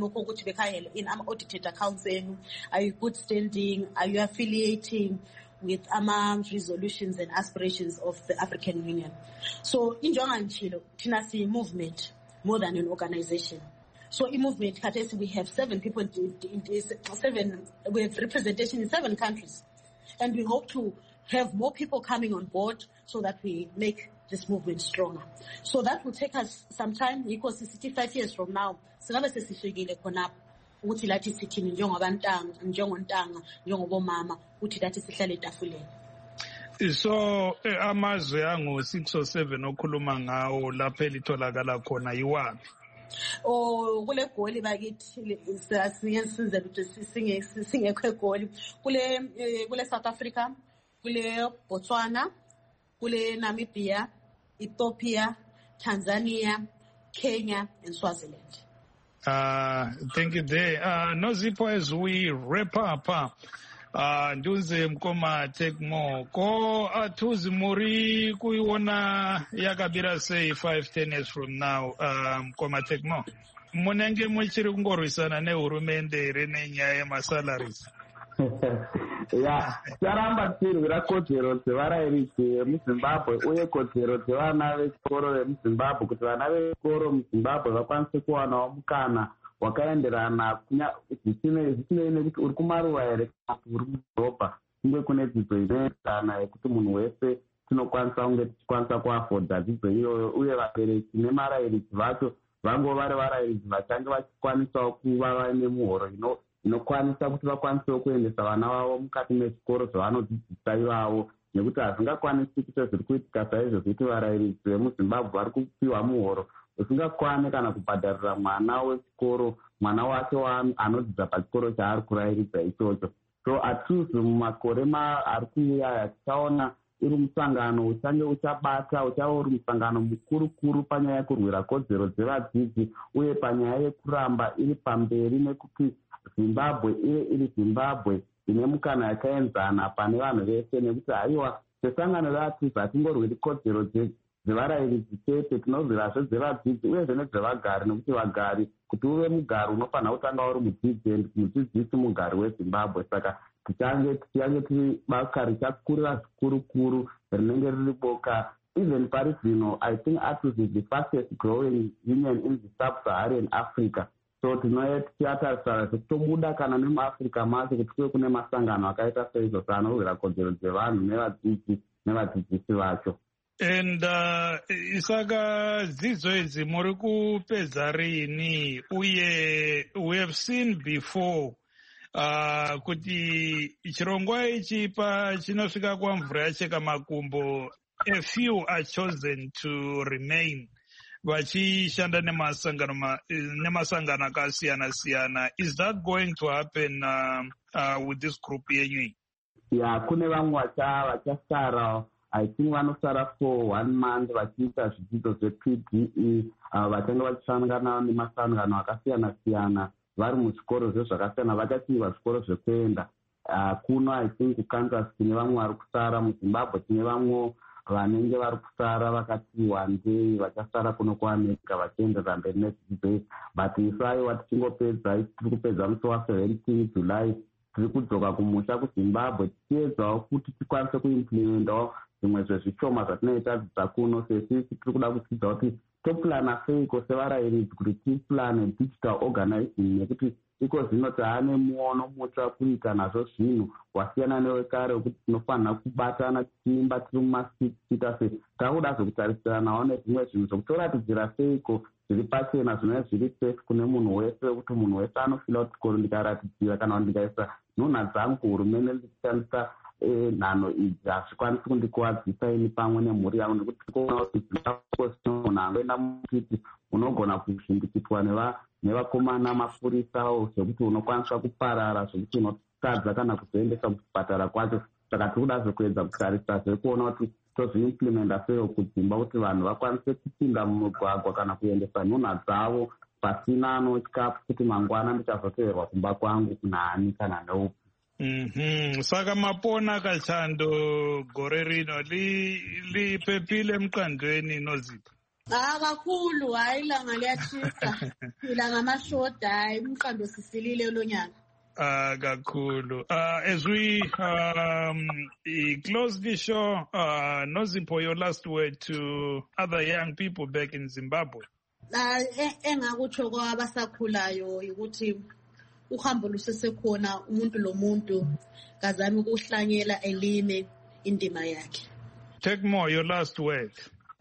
audited accounts, are you good standing? Are you affiliating with among resolutions and aspirations of the African Union? So in Jonganchilo, Tinasi movement more than an organization. So in movement, we have seven people, in, in, in seven, we have representation in seven countries. And we hope to have more people coming on board so that we make this movement stronger. So that will take us some time, because sixty-five years from now, singabe sesishekile khona ukuthi lathi sithini njengobantanga, njengontanga, njengobomama, ukuthi lathi sihlale etafuleni. So amazwe angu six or seven okhuluma ngawo lapha elitholakala khona yiwaphi? Oh, kule goli bakithi sasiyensize ukuthi singe singekho egoli. Kule kule South Africa, kule Botswana, kule Namibia, Ethiopia, Tanzania, Kenya, and Swaziland. Uh, thank you there. Uh, Nozipho, as we wrap up, uh, Nduze Mkoma Tekmo, ko atuzi muri kuiwana yakabira say five, ten years from now, um, Mkoma Tekmo. Munenge mwichiri kungorisana ne urumende rene nyaye masalaries. Ya, charamba tiri rakodzero dzevarairidzi vemuZimbabwe uye kodzero dzevana vechikoro vemuZimbabwe kuti vana vechikoro muZimbabwe vakwanise kuwanawo mukana wakaenderana zvisinei nekuti uri kumaruva here kana uri mudhorobha, kunge kune dzidzo inoenderana yekuti munhu wese tinokwanisa kunge tichikwanisa kuafodha dzidzo iyoyo, uye vabereki nemarairidzi vacho vango vari varairidzi vachange vachikwanisawo kuva vaine muhoro ino inokwanisa kuti vakwanisewo kuendesa vana vavo mukati mechikoro zvavanodzidzisa ivavo, nekuti hazvingakwanisi kuti zviri kuitika saizvo kuti varairidzi vemuZimbabwe vari kupiwa muhoro usingakwani kana kubhadharira mwana wechikoro, mwana wake anodzidza pachikoro chaari kurairidza ichocho. so hatiuzi mumakore ari kuuya tichaona iri musangano uchange uchabata uchava uri musangano mukuru kuru panyaya yekurwira kodzero dzevadzidzi uye panyaya yekuramba iri pamberi nekuti zimbabwe ive iri zimbabwe ine mukana yakaenzana pane vanhu vese nekuti haiwa sesangano reatizi hatingorwiri kodzero dzevarayiridzi chete tinorwirazve dzevadzidzi uyezve nedzevagari nekuti vagari kuti uve mugari unofanira kutanga uri mudzidzi mudzidzisi mugari wezimbabwe saka tichange tichange tiri basa richakurira zvikuru-kuru rinenge riri boka even pari zvino I think atizi is the fastest growing union in the sub-Saharan Africa. So tinoye tichatarisara sekutobuda kana nemuafrica mase kuti kuve kune masangano akaita seizvo anorwira kodzero dzevanhu nevadzidzi nevadzidzisi vacho. And uh, isaka dzidzo idzi muri kupedza rini uye we have seen before uh, kuti chirongwa ichi chinosvika kwamvura yacheka makumbo, a few are chosen to remain vachishanda nemasangano nemasangano akasiyana-siyana. Is that going to happen uh, uh, with this group yenyu? Yeah, kune vamwe vachasara I think vanosara for one month vachiita zvidzidzo zve-P D E vachange vachisangana nemasangano akasiyana-siyana vari muzvikoro zvezvakasiyana vachasiyiwa zvikoro zvekuenda kuno. I think kukansas tine vamwe vari kusara, muzimbabwe tine vamwe vanenge vari kusara vakati one day vachasara kuno kuamerica vachienderera mberi nedzidzo. But isu aiwa tichingopedza tiri kupedza musi wa-seventeen July tiri kudzoka kumusha kuzimbabwe tichiedzawo kuti tikwanise kuimplemendawo zvimwe zvezvishoma zvatinoita dzidza kuno. Sesisi tiri kuda kudzidza kuti toplana seiko sevarayiridzi kuti tiplane digital organizing nekuti iko zvino taane muono mutsva kuita nazvo zvinhu wasiyana newekare wekuti tinofanira kubatana tichiimba tiri mumasita se takuda zvokutarisiranawo nezvimwe zvinhu zvokutoratidzira seiko zviri pachena zvinove zviri safe kune munhu wese wekuti munhu wese anofila kuti koro ndikaratidzira kana kuti ndikaisa nhunha dzangu kuhurumende ndichishandisa nhano idzi hazvikwanisi kundikuwadzisa ini pamwe nemhuri yangu nekuti tikuona kuti munhu angoenda mukiti unogona kuzvindikitwa nevakomana mapurisawo zvekuti unokwanisa kuparara zvekuti unotadza kana kuzoendesa kuchipatara kwacho. Saka tiri kuda zvekuedza kutarisa zvekuona kuti tozviimplementa seyo kudzimba kuti vanhu vakwanise kupinda mumugwagwa kana kuendesa nhunha dzavo pasina anotya kuti mangwana ndichazoteverwa kumba kwangu naani kana neupi. Mm-hmm. Saka mapona kachando gore rino lipepile emqandweni Nozipho? Ah, kakhulu hayi ilanga liyatshisa ilanga amashoda hayi umqando sisilile lo nyaka. Ah, kakhulu. Uh, as we um, close the show, uh, Nozipho, your last word to other young people back in Zimbabwe. Ah, engakutsho kwabasakhulayo ukuthi uhambo lusesekhona, umuntu lomuntu kazami ukuhlanyela elime indima yakhe. Take more, your last word.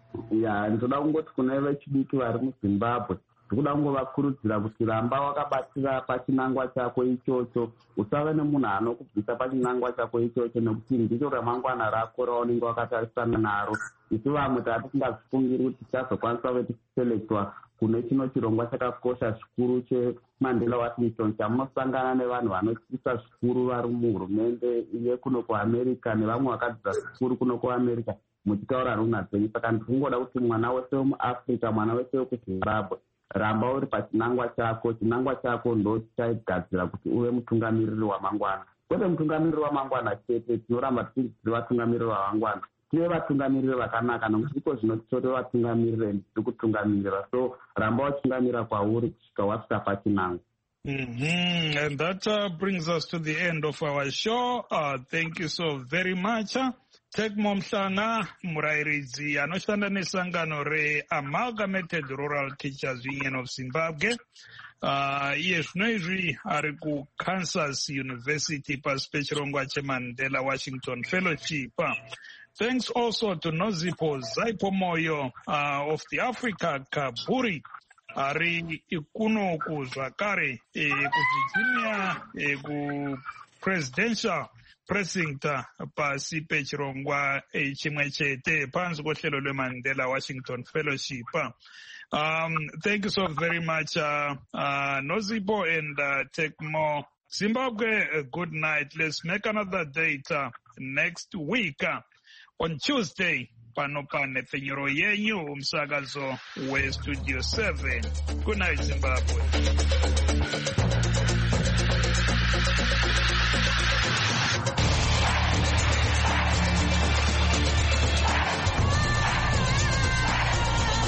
Ya, ndoda kungoti kune vechidiki vari muZimbabwe ndikuda kungovakurudzira kuti ramba wakabatira pachinangwa chako ichocho, usave nemunhu anokubvisa pachinangwa chako ichocho nekuti ndicho ramangwana rako raunenge wakatarisana naro. Isu vamwe tati tingazvifungiri kuti tichazokwanisa kuve tichiselekitwa kune chino chirongwa chakakosha zvikuru cheMandela Washington chamunosangana nevanhu vanotyisa zvikuru vari muhurumende iye kuno kuamerica nevamwe vakadzidza zvikuru kuno kuamerica muchitaura nhunha dzenyu. Saka ndikungoda kuti mwana wese wemuafrica, mwana wese wekuzimbabwe, ramba uri pachinangwa chako. Chinangwa chako ndo chichaigadzira kuti uve mutungamiriri wamangwana, kwete mutungamiriri wamangwana chete. Tinoramba tichiti tiri vatungamiriri wamangwana, tive vatungamiriri vakanaka nokuti iko zvino titore vatungamiriri tiri kutungamirira. So ramba uchingamira kwauri kusvika wasvika pachinangwa. Mm-hmm. And that uh, brings us to the end of our show. Uh, thank you so very much. Tekmo Mhlanga, murayiridzi anoshanda nesangano re-Amalgamated Rural Teachers Union of Zimbabwe. Uh, iye zvino izvi ari kuKansas University pasi pechirongwa cheMandela Washington Fellowship. Thanks also to Nozipho Zaipo Moyo uh, of the Africa Kaburi ari ikunoku zvakare eh, kuvirginia eh, kupresidential precinct pasi pechirongwa eh, chimwe chete panzi kohlelo lweMandela Washington Fellowship. Um, thank you so very much uh, uh, Nozipho and uh, Tekmo Zimbabwe, uh, good night. Let's make another date uh, next week uh, on Tuesday. Pano pane penyoro yenyu umsakazo we Studio seven. Good night, Zimbabwe.